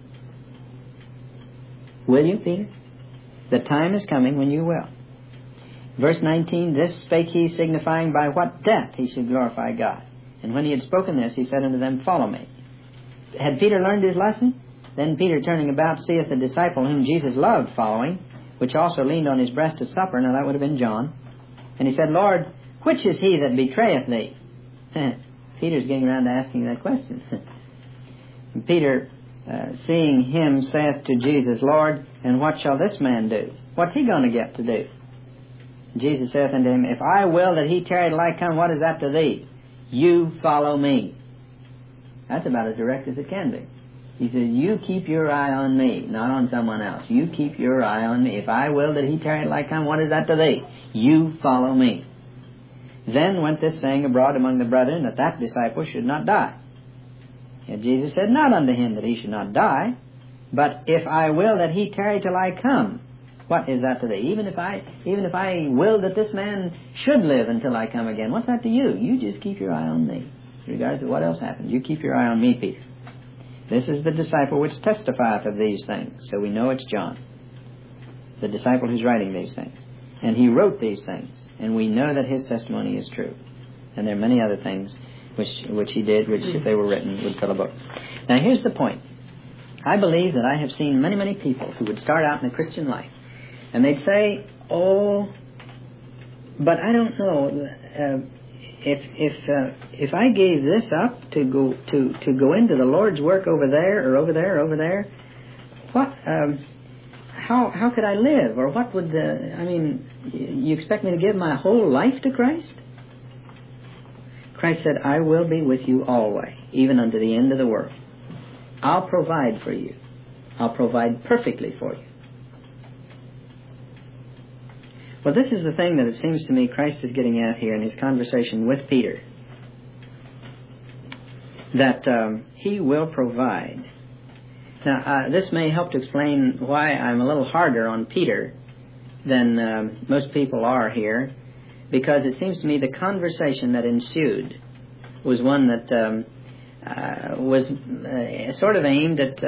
Will you, Peter? The time is coming when you will. Verse 19, this spake he, signifying by what death he should glorify God. And when he had spoken this, he said unto them, follow me. Had Peter learned his lesson? Then Peter, turning about, seeth the disciple whom Jesus loved following, which also leaned on his breast at supper. Now that would have been John. And he said, Lord, which is he that betrayeth thee? Peter's getting around to asking that question. And Peter, seeing him, saith to Jesus, Lord, and what shall this man do? What's he going to get to do? Jesus saith unto him, if I will that he tarry till I come, what is that to thee? You follow me. That's about as direct as it can be. He says, you keep your eye on me, not on someone else. You keep your eye on me. If I will that he tarry till I come, what is that to thee? You follow me. Then went this saying abroad among the brethren, that that disciple should not die. And Jesus said, not unto him that he should not die, but if I will that he tarry till I come, what is that to thee? Even if I will that this man should live until I come again, what's that to you? You just keep your eye on me. Regardless of what else happens, you keep your eye on me, Peter. This is the disciple which testifieth of these things. So we know it's John, the disciple who's writing these things. And he wrote these things. And we know that his testimony is true. And there are many other things which he did, which if they were written would fill a book. Now here's the point. I believe that I have seen many, many people who would start out in the Christian life. And they'd say, oh, but I don't know. If I gave this up to go into the Lord's work over there or over there or over there, what how could I live? Or what would you expect me to give my whole life to Christ? Christ said, I will be with you always, even unto the end of the world. I'll provide for you. I'll provide perfectly for you. Well, this is the thing that it seems to me Christ is getting at here in his conversation with Peter. That he will provide. Now, this may help to explain why I'm a little harder on Peter than most people are here, because it seems to me the conversation that ensued was one that was sort of aimed at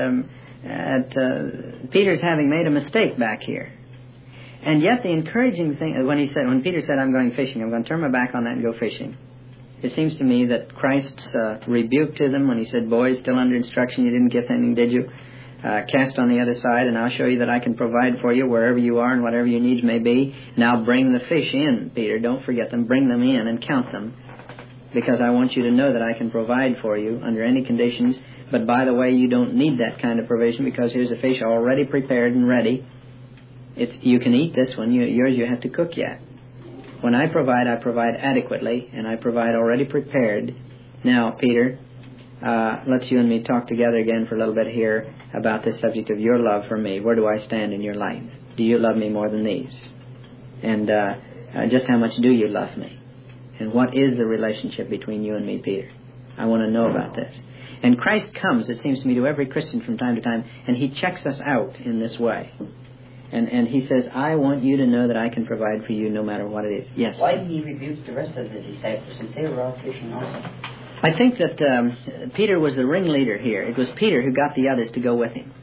Peter's having made a mistake back here. And yet the encouraging thing, when Peter said, I'm going fishing, I'm going to turn my back on that and go fishing, it seems to me that Christ's rebuke to them when he said, boys, still under instruction, you didn't get anything, did you? Cast on the other side, and I'll show you that I can provide for you wherever you are and whatever your needs may be. Now bring the fish in, Peter. Don't forget them. Bring them in and count them, because I want you to know that I can provide for you under any conditions. But by the way, you don't need that kind of provision, because here's a fish already prepared and ready. You can eat this one. Yours you have to cook yet. When I provide adequately, and I provide already prepared. Now, Peter, let's you and me talk together again for a little bit here about this subject of your love for me. Where do I stand in your life? Do you love me more than these? And just how much do you love me? And what is the relationship between you and me, Peter? I want to know about this. And Christ comes, it seems to me, to every Christian from time to time, and he checks us out in this way. And he says, I want you to know that I can provide for you no matter what it is. Yes? Why did he rebuke the rest of the disciples since they were out fishing also? I think that Peter was the ringleader here. It was Peter who got the others to go with him.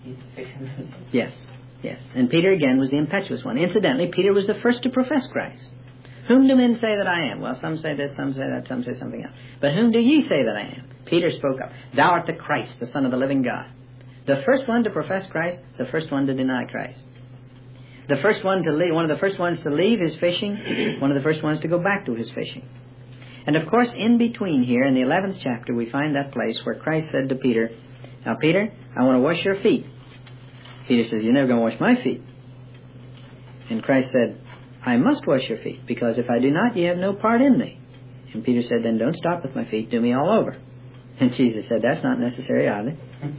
Yes. And Peter again was the impetuous one. Incidentally, Peter was the first to profess Christ. Whom do men say that I am? Well, some say this, some say that, some say something else. But whom do ye say that I am? Peter spoke up. Thou art the Christ, the Son of the living God. The first one to profess Christ, the first one to deny Christ. The first one to leave, one of the first ones to leave his fishing, one of the first ones to go back to his fishing. And of course, in between here, in the 11th chapter, we find that place where Christ said to Peter, now Peter, I want to wash your feet. Peter says, you're never going to wash my feet. And Christ said, I must wash your feet, because if I do not, you have no part in me. And Peter said, then don't stop with my feet, do me all over. And Jesus said, that's not necessary either.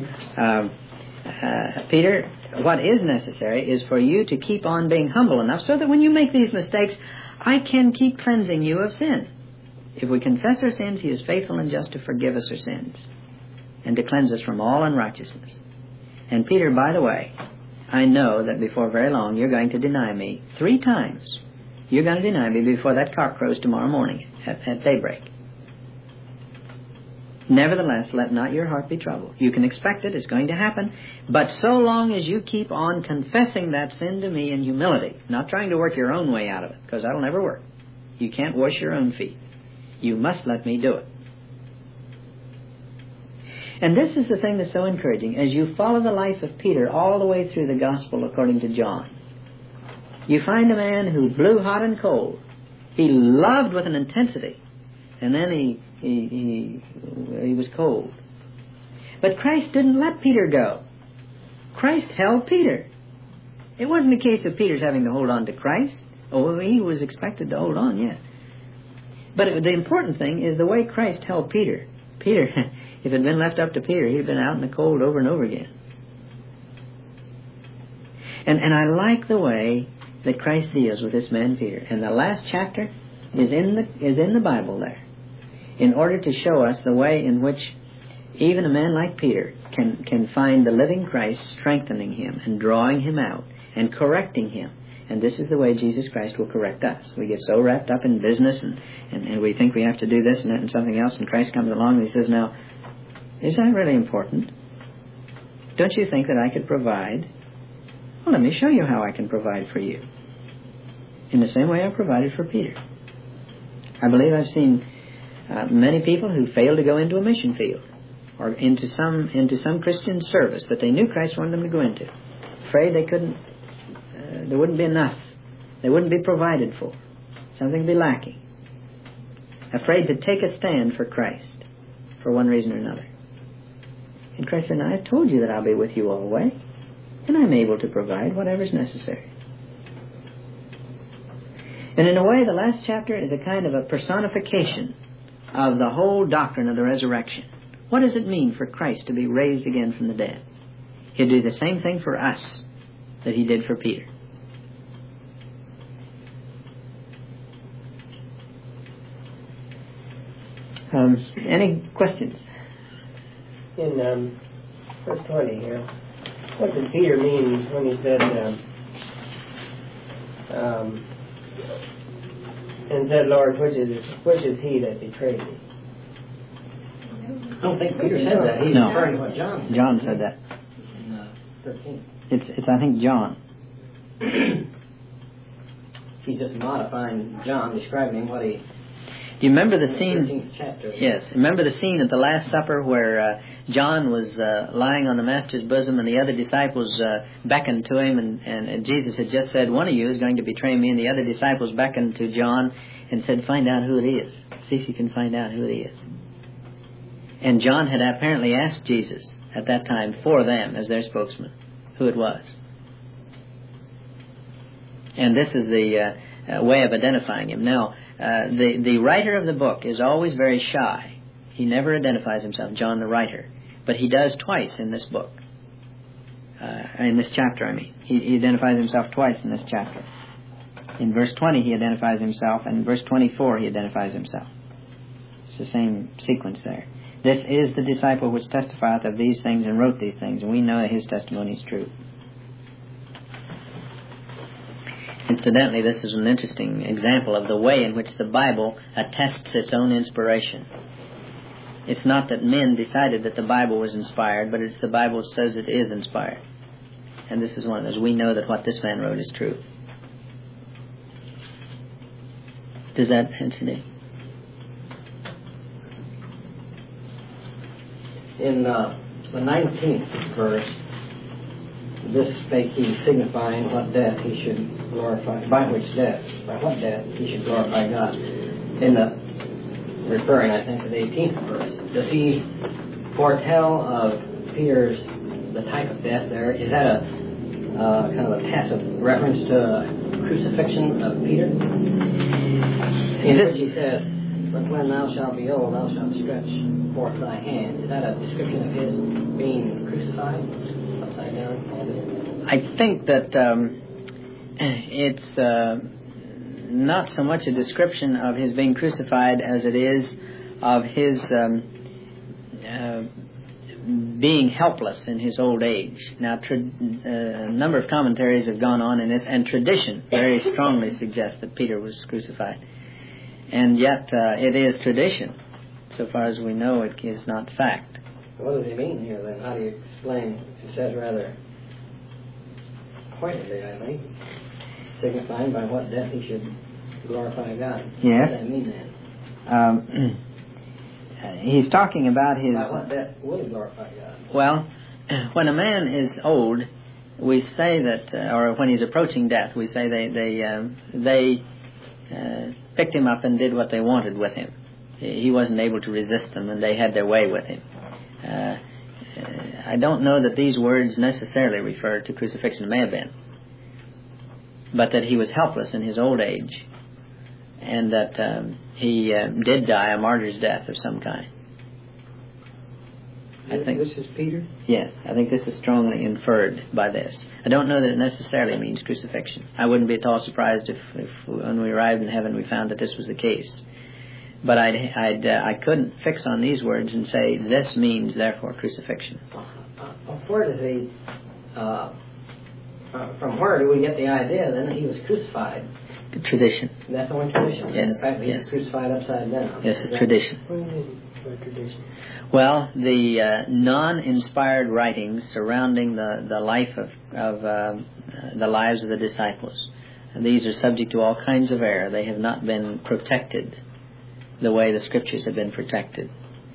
Peter, what is necessary is for you to keep on being humble enough so that when you make these mistakes, I can keep cleansing you of sin. If we confess our sins, he is faithful and just to forgive us our sins and to cleanse us from all unrighteousness. And Peter, by the way, I know that before very long you're going to deny me 3 times. You're going to deny me before that cock crows tomorrow morning at daybreak. Nevertheless, let not your heart be troubled. You can expect it. It's going to happen. But so long as you keep on confessing that sin to me in humility, not trying to work your own way out of it, because that'll never work. You can't wash your own feet. You must let me do it. And this is the thing that's so encouraging. As you follow the life of Peter all the way through the Gospel according to John, you find a man who blew hot and cold. He loved with an intensity. And then he was cold. But Christ didn't let Peter go. Christ held Peter. It wasn't a case of Peter's having to hold on to Christ. Oh, he was expected to hold on, yes. But the important thing is the way Christ held Peter. Peter, if it had been left up to Peter, he'd been out in the cold over and over again. And I like the way that Christ deals with this man Peter. And the last chapter is in the Bible there, in order to show us the way in which even a man like Peter can find the living Christ strengthening him and drawing him out and correcting him. And this is the way Jesus Christ will correct us. We get so wrapped up in business and we think we have to do this and that and something else, and Christ comes along and he says, now, is that really important? Don't you think that I could provide? Well, let me show you how I can provide for you. In the same way I provided for Peter. I believe I've seen many people who failed to go into a mission field or into some Christian service that they knew Christ wanted them to go into. Afraid they couldn't, there wouldn't be enough. They wouldn't be provided for. Something would be lacking. Afraid to take a stand for Christ for one reason or another. And Christ said, I've told you that I'll be with you all the way, and I'm able to provide whatever's necessary. And in a way, the last chapter is a kind of a personification of the whole doctrine of the resurrection. What does it mean for Christ to be raised again from the dead? He'll do the same thing for us that he did for Peter. Any questions? In verse 20 here, what did Peter mean when he said, and said, Lord, which is he that betrayed me? I don't think Peter said that. He's referring to what John said. John said that. In 13. It's I think John. He's just modifying John, describing what he... Do you remember the scene? 13th chapter. Yes. Remember the scene at the Last Supper where John was lying on the Master's bosom and the other disciples beckoned to him and Jesus had just said, one of you is going to betray me, and the other disciples beckoned to John and said, find out who it is. See if you can find out who it is. And John had apparently asked Jesus at that time for them as their spokesman who it was. And this is the way of identifying him. Now, the writer of the book is always very shy. He never identifies himself, John the writer. But he does twice in this book. In this chapter, I mean. He identifies himself twice in this chapter. In verse 20 he identifies himself, and in verse 24 he identifies himself. It's the same sequence there. This is the disciple which testifieth of these things and wrote these things, and we know that his testimony is true. Incidentally, this is an interesting example of the way in which the Bible attests its own inspiration. It's not that men decided that the Bible was inspired, but it's the Bible says it is inspired. And this is one of those. We know that what this man wrote is true. Does that answer it? In the 19th verse, this spake he, signifying what death he should glorify, by what death he should glorify God. Referring, I think, to the 18th verse, does he foretell of Peter's, the type of death there? Is that a kind of a tacit reference to crucifixion of Peter? In which he says, but when thou shalt be old, thou shalt stretch forth thy hand. Is that a description of his being crucified upside down? I think that it's not so much a description of his being crucified as it is of his being helpless in his old age. Now, a number of commentaries have gone on in this, and tradition very strongly suggests that Peter was crucified. And yet, it is tradition. So far as we know, it is not fact. What does he mean here, then? How do you explain? It says rather pointedly, I think, signifying by what death he should glorify God. Yes. What does that mean, then? He's talking about his... By what death will he glorify God? Well, when a man is old, we say that, or when he's approaching death, we say they picked him up and did what they wanted with him. He wasn't able to resist them, and they had their way with him. I don't know that these words necessarily refer to crucifixion. It may have been. But that he was helpless in his old age, and that he did die a martyr's death of some kind. I think this is Peter? Yes, I think this is strongly inferred by this. I don't know that it necessarily means crucifixion. I wouldn't be at all surprised if when we arrived in heaven we found that this was the case. But I couldn't fix on these words and say this means therefore crucifixion. Where does he? From where do we get the idea then that he was crucified? The tradition. That's only tradition. Yes. The fact that he was crucified upside down. Yes, it's tradition. Well, the non-inspired writings surrounding the life of the lives of the disciples, these are subject to all kinds of error. They have not been protected the way the Scriptures have been protected.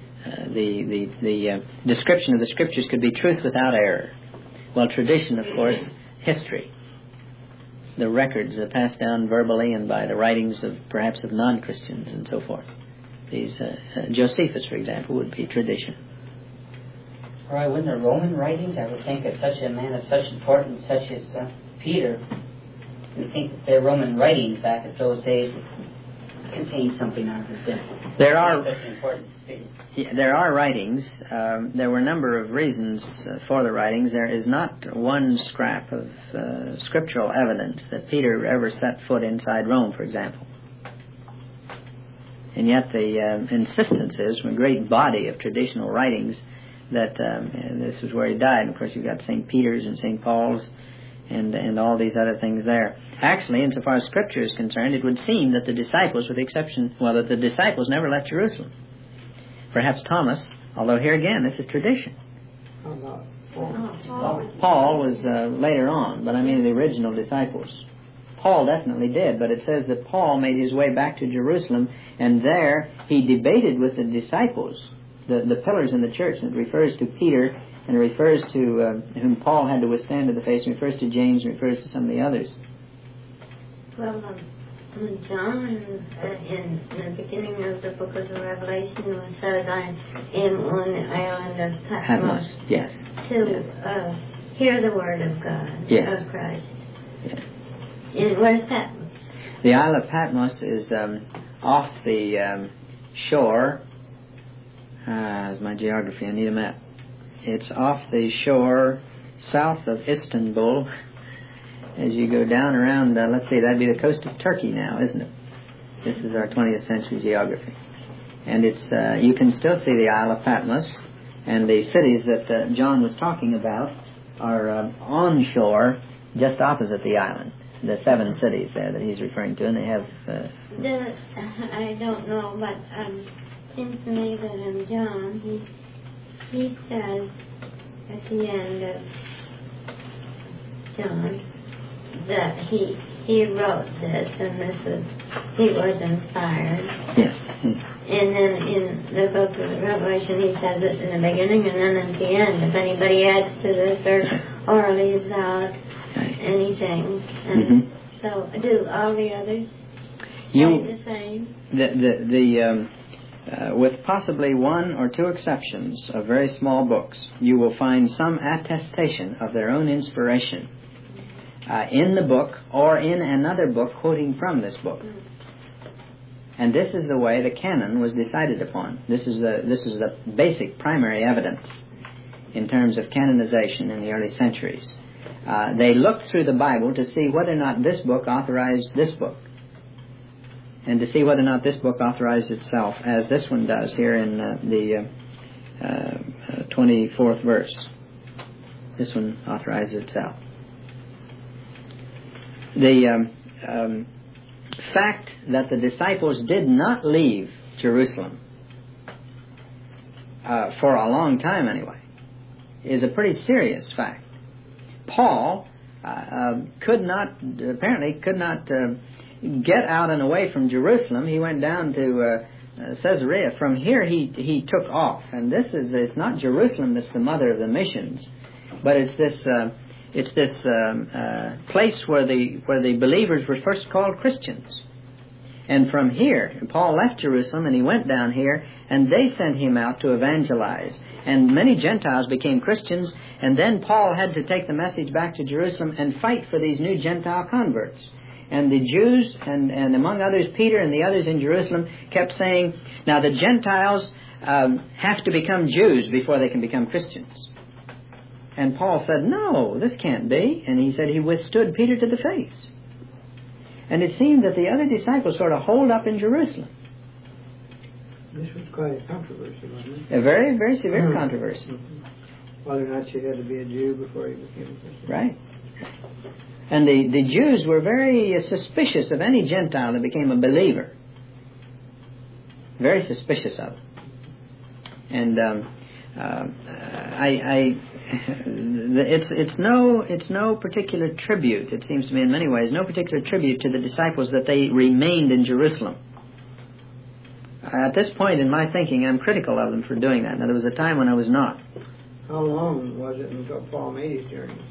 The description of the Scriptures could be truth without error. Well, tradition, of course, history. The records are passed down verbally and by the writings of perhaps of non-Christians and so forth. These Josephus, for example, would be tradition. Or wouldn't the Roman writings, I would think, of such a man of such importance, such as Peter, we think that their Roman writings back at those days contain something on his death. There are important. There are writings. There were a number of reasons for the writings. There is not one scrap of scriptural evidence that Peter ever set foot inside Rome, for example. And yet the insistence is from a great body of traditional writings that this was where he died. And of course, you've got St. Peter's and St. Paul's and all these other things there. Actually, insofar as Scripture is concerned, it would seem that the disciples, with the exception, that the disciples never left Jerusalem. Perhaps Thomas, although here again, this is tradition. Paul was later on, but I mean the original disciples. Paul definitely did, but it says that Paul made his way back to Jerusalem, and there he debated with the disciples, the pillars in the church, and it refers to Peter, and it refers to whom Paul had to withstand to the face, and refers to James, and refers to some of the others. Well, John, in the beginning of the book of the Revelation, says, I am on the island of Patmos. Yes. To hear the word of God, yes. of Christ. Yes. And where's Patmos? The Isle of Patmos is off the shore. It's my geography. I need a map. It's off the shore south of Istanbul. As you go down around, let's see, that'd be the coast of Turkey now, isn't it? This is our 20th century geography. And it's you can still see the Isle of Patmos, and the cities that John was talking about are onshore, just opposite the island. The 7 cities there that he's referring to, and they have... I don't know, but it seems to me that in John, he says at the end of John that he wrote this, and he was inspired. Yes. And then in the book of Revelation, he says it in the beginning and then at the end. If anybody adds to this or leaves out anything. And so do all the others say the same? With possibly 1 or 2 exceptions of very small books, you will find some attestation of their own inspiration in the book or in another book quoting from this book. And this is the way the canon was decided upon. This is the basic primary evidence in terms of canonization in the early centuries. They looked through the Bible to see whether or not this book authorized this book, and to see whether or not this book authorized itself, as this one does here in the 24th verse. This one authorizes itself. The fact that the disciples did not leave Jerusalem, for a long time anyway, is a pretty serious fact. Paul apparently could not get out and away from Jerusalem. He went down to Caesarea. From here he took off, and it's not Jerusalem that's the mother of the missions, but it's this place where the believers were first called Christians. And from here, Paul left Jerusalem and he went down here, and they sent him out to evangelize. And many Gentiles became Christians, and then Paul had to take the message back to Jerusalem and fight for these new Gentile converts. And the Jews, and among others Peter and the others in Jerusalem, kept saying, now the Gentiles have to become Jews before they can become Christians. And Paul said, no, this can't be. And he said he withstood Peter to the face. And it seemed that the other disciples sort of holed up in Jerusalem. This was quite a controversy, wasn't it? A very, very severe controversy. Mm-hmm. Whether or not you had to be a Jew before you became a Christian. Right. And the Jews were very suspicious of any Gentile that became a believer. Very suspicious of it. And it's no particular tribute, it seems to me in many ways, no particular tribute to the disciples that they remained in Jerusalem. At this point in my thinking, I'm critical of them for doing that. Now, there was a time when I was not. How long was it until Paul made his journeys?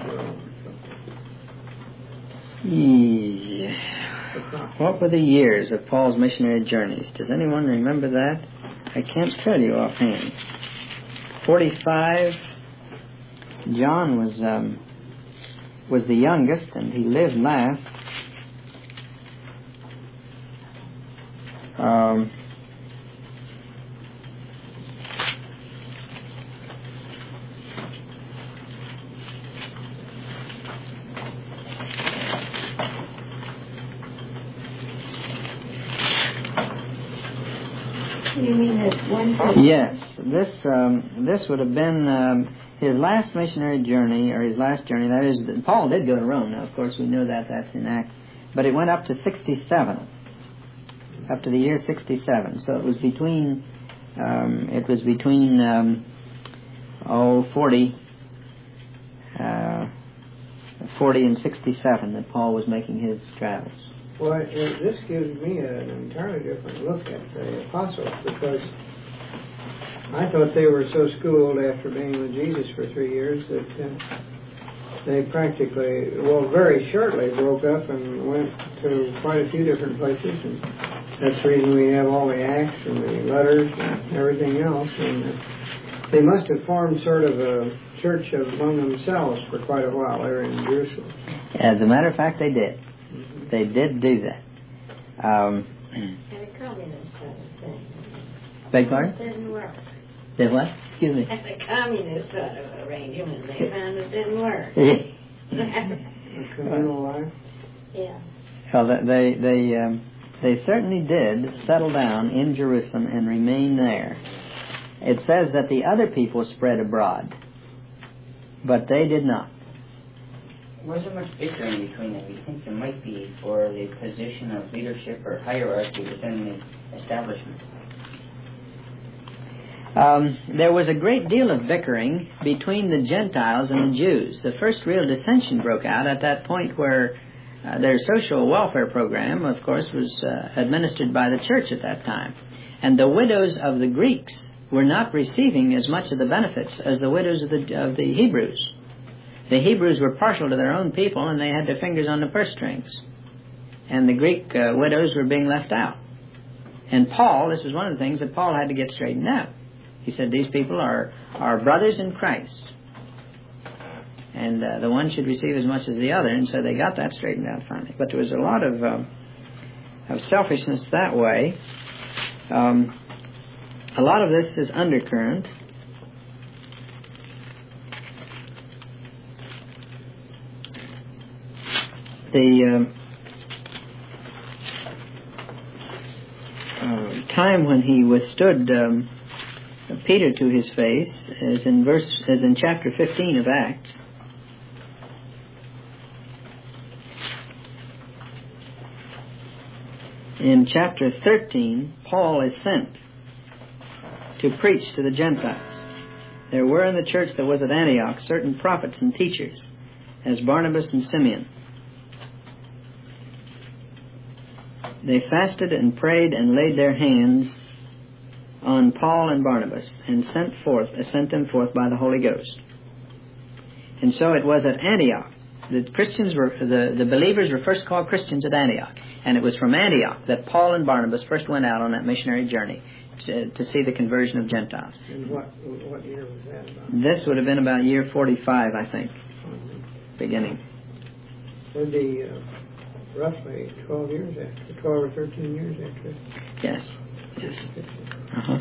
Yeah. What were the years of Paul's missionary journeys? Does anyone remember that? I can't tell you offhand. 45. John was the youngest, and he lived last. You mean this one? Yes, this would have been his last missionary journey, or his last journey. That is, Paul did go to Rome. Now, of course, we know that. That's in Acts. But it went up to 67, up to the year 67. So it was between 40 and 67 that Paul was making his travels. Well, this gives me an entirely different look at the apostles, because I thought they were so schooled after being with Jesus for 3 years that they practically, very shortly broke up and went to quite a few different places. And that's the reason we have all the Acts and the letters and everything else. And they must have formed sort of a church among themselves for quite a while there in Jerusalem. As a matter of fact, they did. They did do that. And a communist sort of thing. Beg pardon? It didn't work. Did what? Excuse me. That's a communist sort of arrangement. They found it didn't work. Communal life? Yeah. Well, they certainly did settle down in Jerusalem and remain there. It says that the other people spread abroad, but they did not. Was there much bickering between them? You think there might be for the position of leadership or hierarchy within the establishment? There was a great deal of bickering between the Gentiles and the Jews. The first real dissension broke out at that point where their social welfare program, of course, was administered by the church at that time. And the widows of the Greeks were not receiving as much of the benefits as the widows of the Hebrews. The Hebrews were partial to their own people, and they had their fingers on the purse strings. And the Greek widows were being left out. And Paul, this was one of the things that Paul had to get straightened out. He said, these people are brothers in Christ. And the one should receive as much as the other. And so they got that straightened out finally. But there was a lot of selfishness that way. A lot of this is undercurrent. The time when he withstood Peter to his face, as in chapter 15 of Acts. In chapter 13, Paul is sent to preach to the Gentiles. There were in the church that was at Antioch certain prophets and teachers, as Barnabas and Simeon. They fasted and prayed and laid their hands on Paul and Barnabas and sent them forth by the Holy Ghost. And so it was at Antioch. The believers were first called Christians at Antioch. And it was from Antioch that Paul and Barnabas first went out on that missionary journey to see the conversion of Gentiles. And what year was that about? This would have been about year 45, I think, beginning. It would be roughly 12 years after, 12 or 13 years after. Yes. Uh-huh.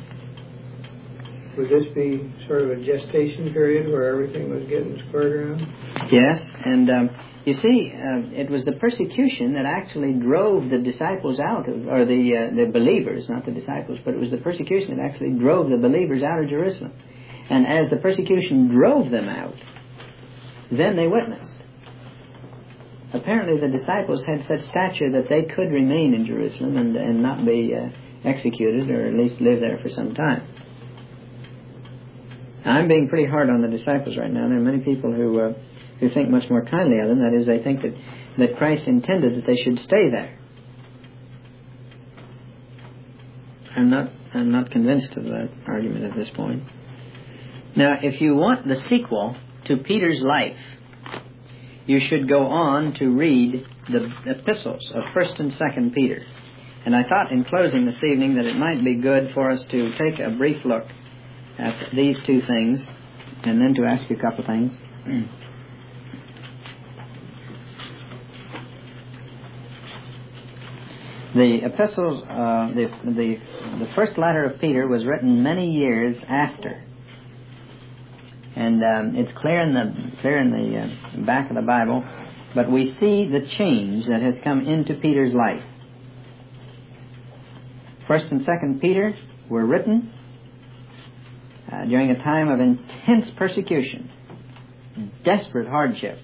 Would this be sort of a gestation period where everything was getting squared around? Yes, and you see, it was the persecution that actually drove the disciples out of, or the believers, not the disciples, but it was the persecution that actually drove the believers out of Jerusalem. And as the persecution drove them out, then they witnessed. Apparently the disciples had such stature that they could remain in Jerusalem and not be executed, or at least live there for some time. I'm being pretty hard on the disciples right now. There are many people who think much more kindly of them. That is, they think that Christ intended that they should stay there. I'm not convinced of that argument at this point. Now, if you want the sequel to Peter's life, you should go on to read the epistles of 1st and 2nd Peter. And I thought in closing this evening that it might be good for us to take a brief look at these two things, and then to ask you a couple of things. The epistles, the first letter of Peter was written many years after, and it's clear in the back of the Bible. But we see the change that has come into Peter's life. 1st and 2nd Peter were written during a time of intense persecution, desperate hardship.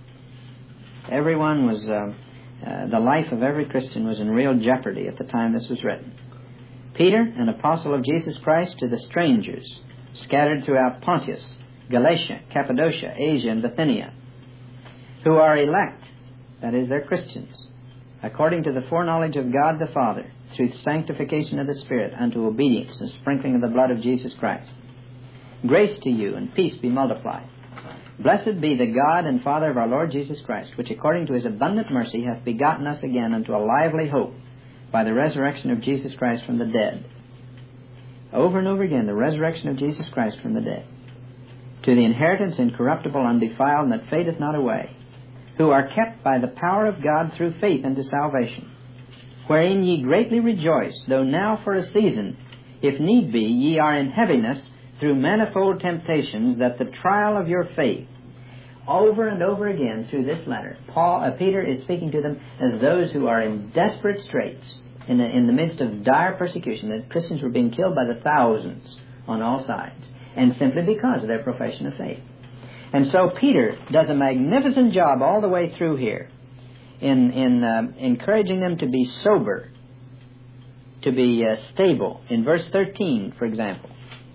Everyone was, the life of every Christian was in real jeopardy at the time this was written. Peter, an apostle of Jesus Christ, to the strangers scattered throughout Pontus, Galatia, Cappadocia, Asia, and Bithynia, who are elect, that is, they're Christians, according to the foreknowledge of God the Father, through sanctification of the Spirit, unto obedience and sprinkling of the blood of Jesus Christ. Grace to you and peace be multiplied. Blessed be the God and Father of our Lord Jesus Christ, which according to His abundant mercy hath begotten us again unto a lively hope by the resurrection of Jesus Christ from the dead. Over and over again, the resurrection of Jesus Christ from the dead. To the inheritance incorruptible, undefiled, and that fadeth not away, who are kept by the power of God through faith unto salvation, wherein ye greatly rejoice, though now for a season, if need be, ye are in heaviness through manifold temptations, that the trial of your faith, over and over again through this letter, Peter is speaking to them as those who are in desperate straits, in the midst of dire persecution. That Christians were being killed by the thousands on all sides, and simply because of their profession of faith. And so Peter does a magnificent job all the way through here in encouraging them to be sober, to be stable. In verse 13, for example,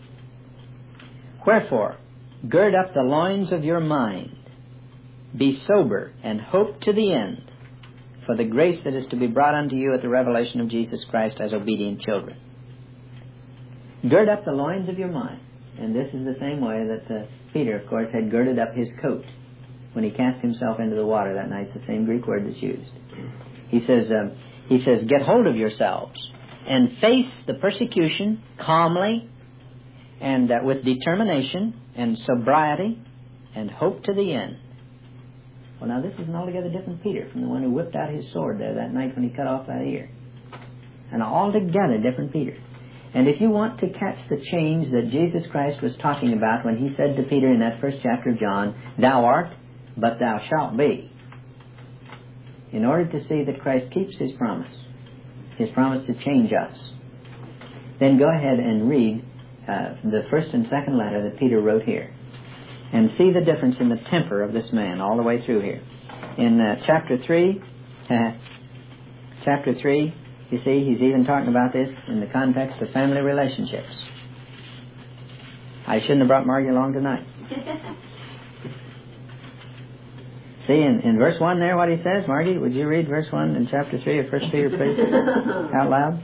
wherefore, gird up the loins of your mind, be sober, and hope to the end for the grace that is to be brought unto you at the revelation of Jesus Christ as obedient children. Gird up the loins of your mind. And this is the same way that Peter, of course, had girded up his coat when he cast himself into the water that night. It's the same Greek word that's used. He says, get hold of yourselves and face the persecution calmly and with determination and sobriety and hope to the end. Well, now this is an altogether different Peter from the one who whipped out his sword there that night when he cut off that ear. An altogether different Peter. And if you want to catch the change that Jesus Christ was talking about when He said to Peter in that first chapter of John, thou art, but thou shalt be, in order to see that Christ keeps His promise to change us, then go ahead and read the first and second letter that Peter wrote here, and see the difference in the temper of this man all the way through here. In chapter 3, you see, he's even talking about this in the context of family relationships. I shouldn't have brought Margie along tonight. See, in verse 1 there, what he says. Margie, would you read verse 1 in chapter 3 of 1 Peter, please? Out loud.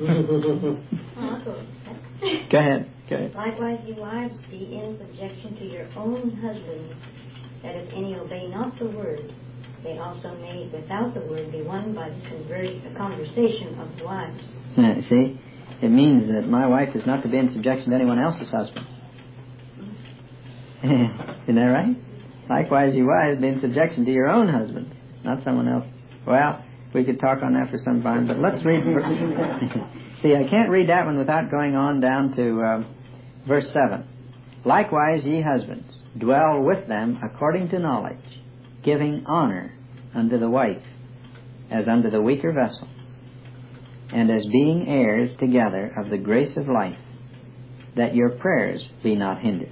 Go ahead. Likewise, you wives, be in subjection to your own husbands, that if any obey not the word, they also may, without the word, be won by the conversation of wives. See, it means that my wife is not to be in subjection to anyone else's husband. Isn't that right? Likewise, you wives, be in subjection to your own husband, not someone else. Well, we could talk on that for some time, but let's read. See, I can't read that one without going on down to verse 7. Likewise, ye husbands, dwell with them according to knowledge, giving honor unto the wife, as unto the weaker vessel, and as being heirs together of the grace of life, that your prayers be not hindered.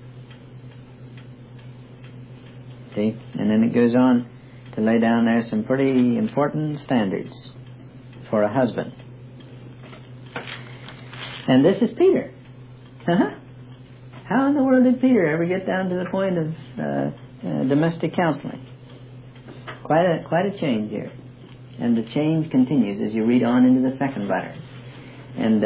See? And then it goes on to lay down there some pretty important standards for a husband. And this is Peter. How in the world did Peter ever get down to the point of domestic counseling? Quite a change here. And the change continues as you read on into the second letter. And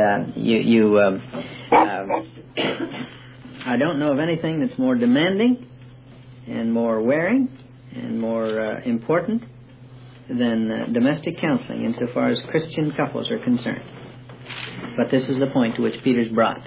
I don't know of anything that's more demanding and more wearing and more important than domestic counseling insofar as Christian couples are concerned. But this is the point to which Peter's brought.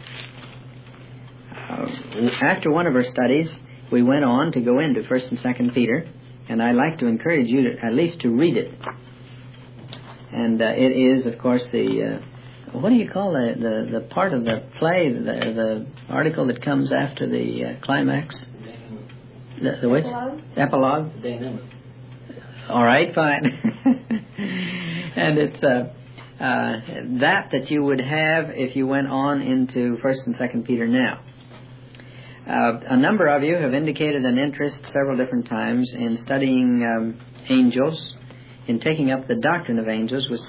After one of our studies, we went on to go into 1st and 2nd Peter, and I'd like to encourage you to at least to read it. And it is, of course, the what do you call the part of the play, the article that comes after the climax? The which? Epilogue. All right, fine. And it's that you would have if you went on into 1st and 2nd Peter now. A number of you have indicated an interest several different times in studying angels, in taking up the doctrine of angels with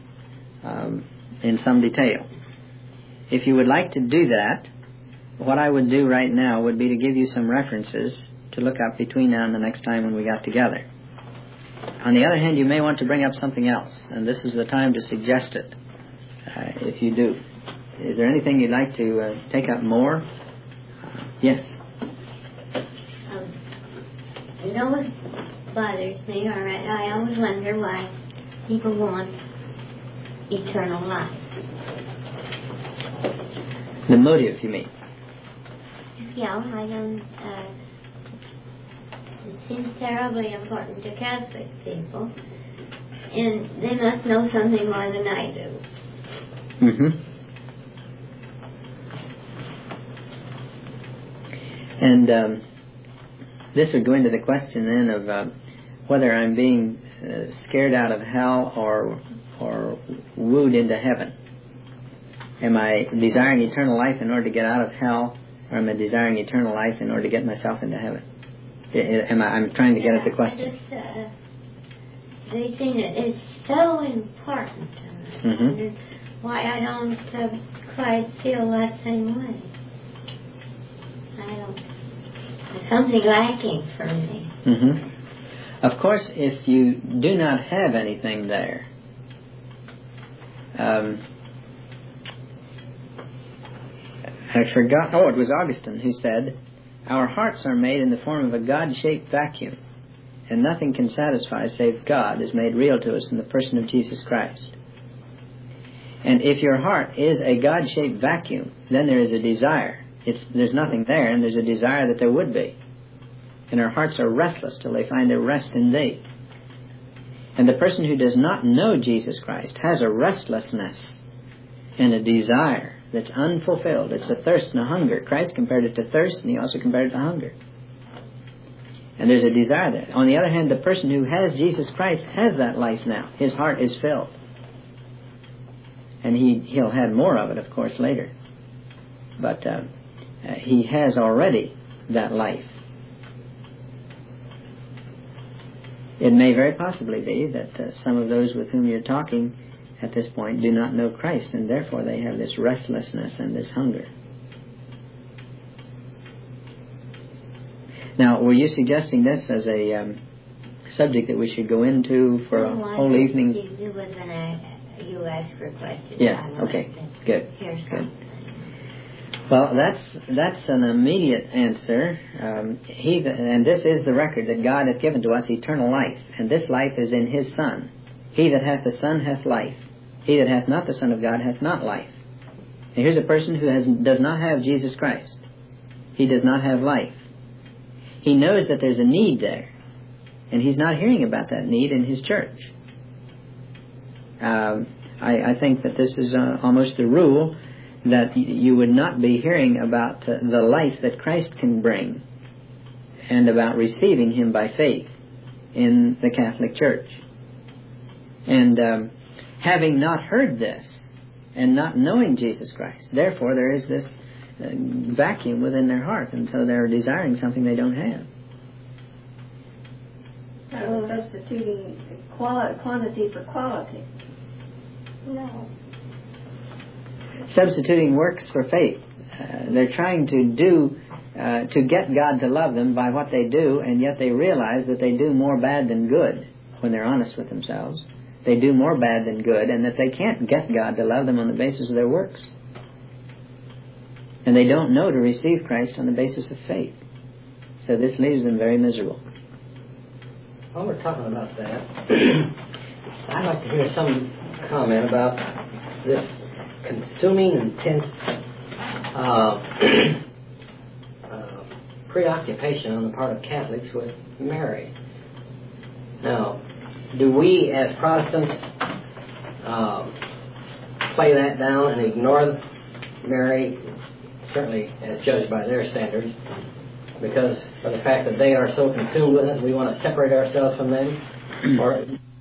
in some detail. If you would like to do that, what I would do right now would be to give you some references to look up between now and the next time when we got together. On the other hand, you may want to bring up something else, and this is the time to suggest it, if you do. Is there anything you'd like to take up more? Yes. You know what bothers me, all right? I always wonder why people want eternal life. The motive, you mean? Yeah, I don't... it seems terribly important to Catholic people, and they must know something more than I do. Mm-hmm. And this would go into the question then of whether I'm being scared out of hell or wooed into heaven. Am I desiring eternal life in order to get out of hell, or am I desiring eternal life in order to get myself into heaven? I'm trying to get at the question. They think that it's so important. I wonder why I don't quite feel that same way. I don't. There's something lacking for me. Of course, if you do not have anything there, I forgot. Oh, it was Augustine who said, "Our hearts are made in the form of a God-shaped vacuum, and nothing can satisfy save God is made real to us in the person of Jesus Christ." And if your heart is a God-shaped vacuum, then there is a desire. There's nothing there, and there's a desire that there would be. And our hearts are restless till they find their rest in Thee. And the person who does not know Jesus Christ has a restlessness and a desire that's unfulfilled. It's a thirst and a hunger. Christ compared it to thirst, and He also compared it to hunger. And there's a desire there. On the other hand, the person who has Jesus Christ has that life now. His heart is filled. And he'll have more of it, of course, later. but he has already that life. It may very possibly be that some of those with whom you're talking at this point do not know Christ, and therefore they have this restlessness and this hunger. Now, were you suggesting this as a subject that we should go into for a whole evening? You asked for a question. Yes, okay, good. Good. Well, that's an immediate answer. And this is the record that God hath given to us, eternal life, and this life is in His Son. He that hath the Son hath life. He that hath not the Son of God hath not life. And here's a person who does not have Jesus Christ. He does not have life. He knows that there's a need there, and he's not hearing about that need in his church. I think that this is almost the rule, that you would not be hearing about the life that Christ can bring and about receiving Him by faith in the Catholic Church. And having not heard this and not knowing Jesus Christ, therefore there is this vacuum within their heart, and so they're desiring something they don't have. Substituting quantity for quality. No. Substituting works for faith. They're trying to get God to love them by what they do, and yet they realize that they do more bad than good when they're honest with themselves. They do more bad than good, and that they can't get God to love them on the basis of their works. And they don't know to receive Christ on the basis of faith. So this leaves them very miserable. While we're talking about that, I'd like to hear some comment about this consuming, intense preoccupation on the part of Catholics with Mary. Now, do we as Protestants play that down and ignore Mary, certainly as judged by their standards, because of the fact that they are so consumed with it, we want to separate ourselves from them? Or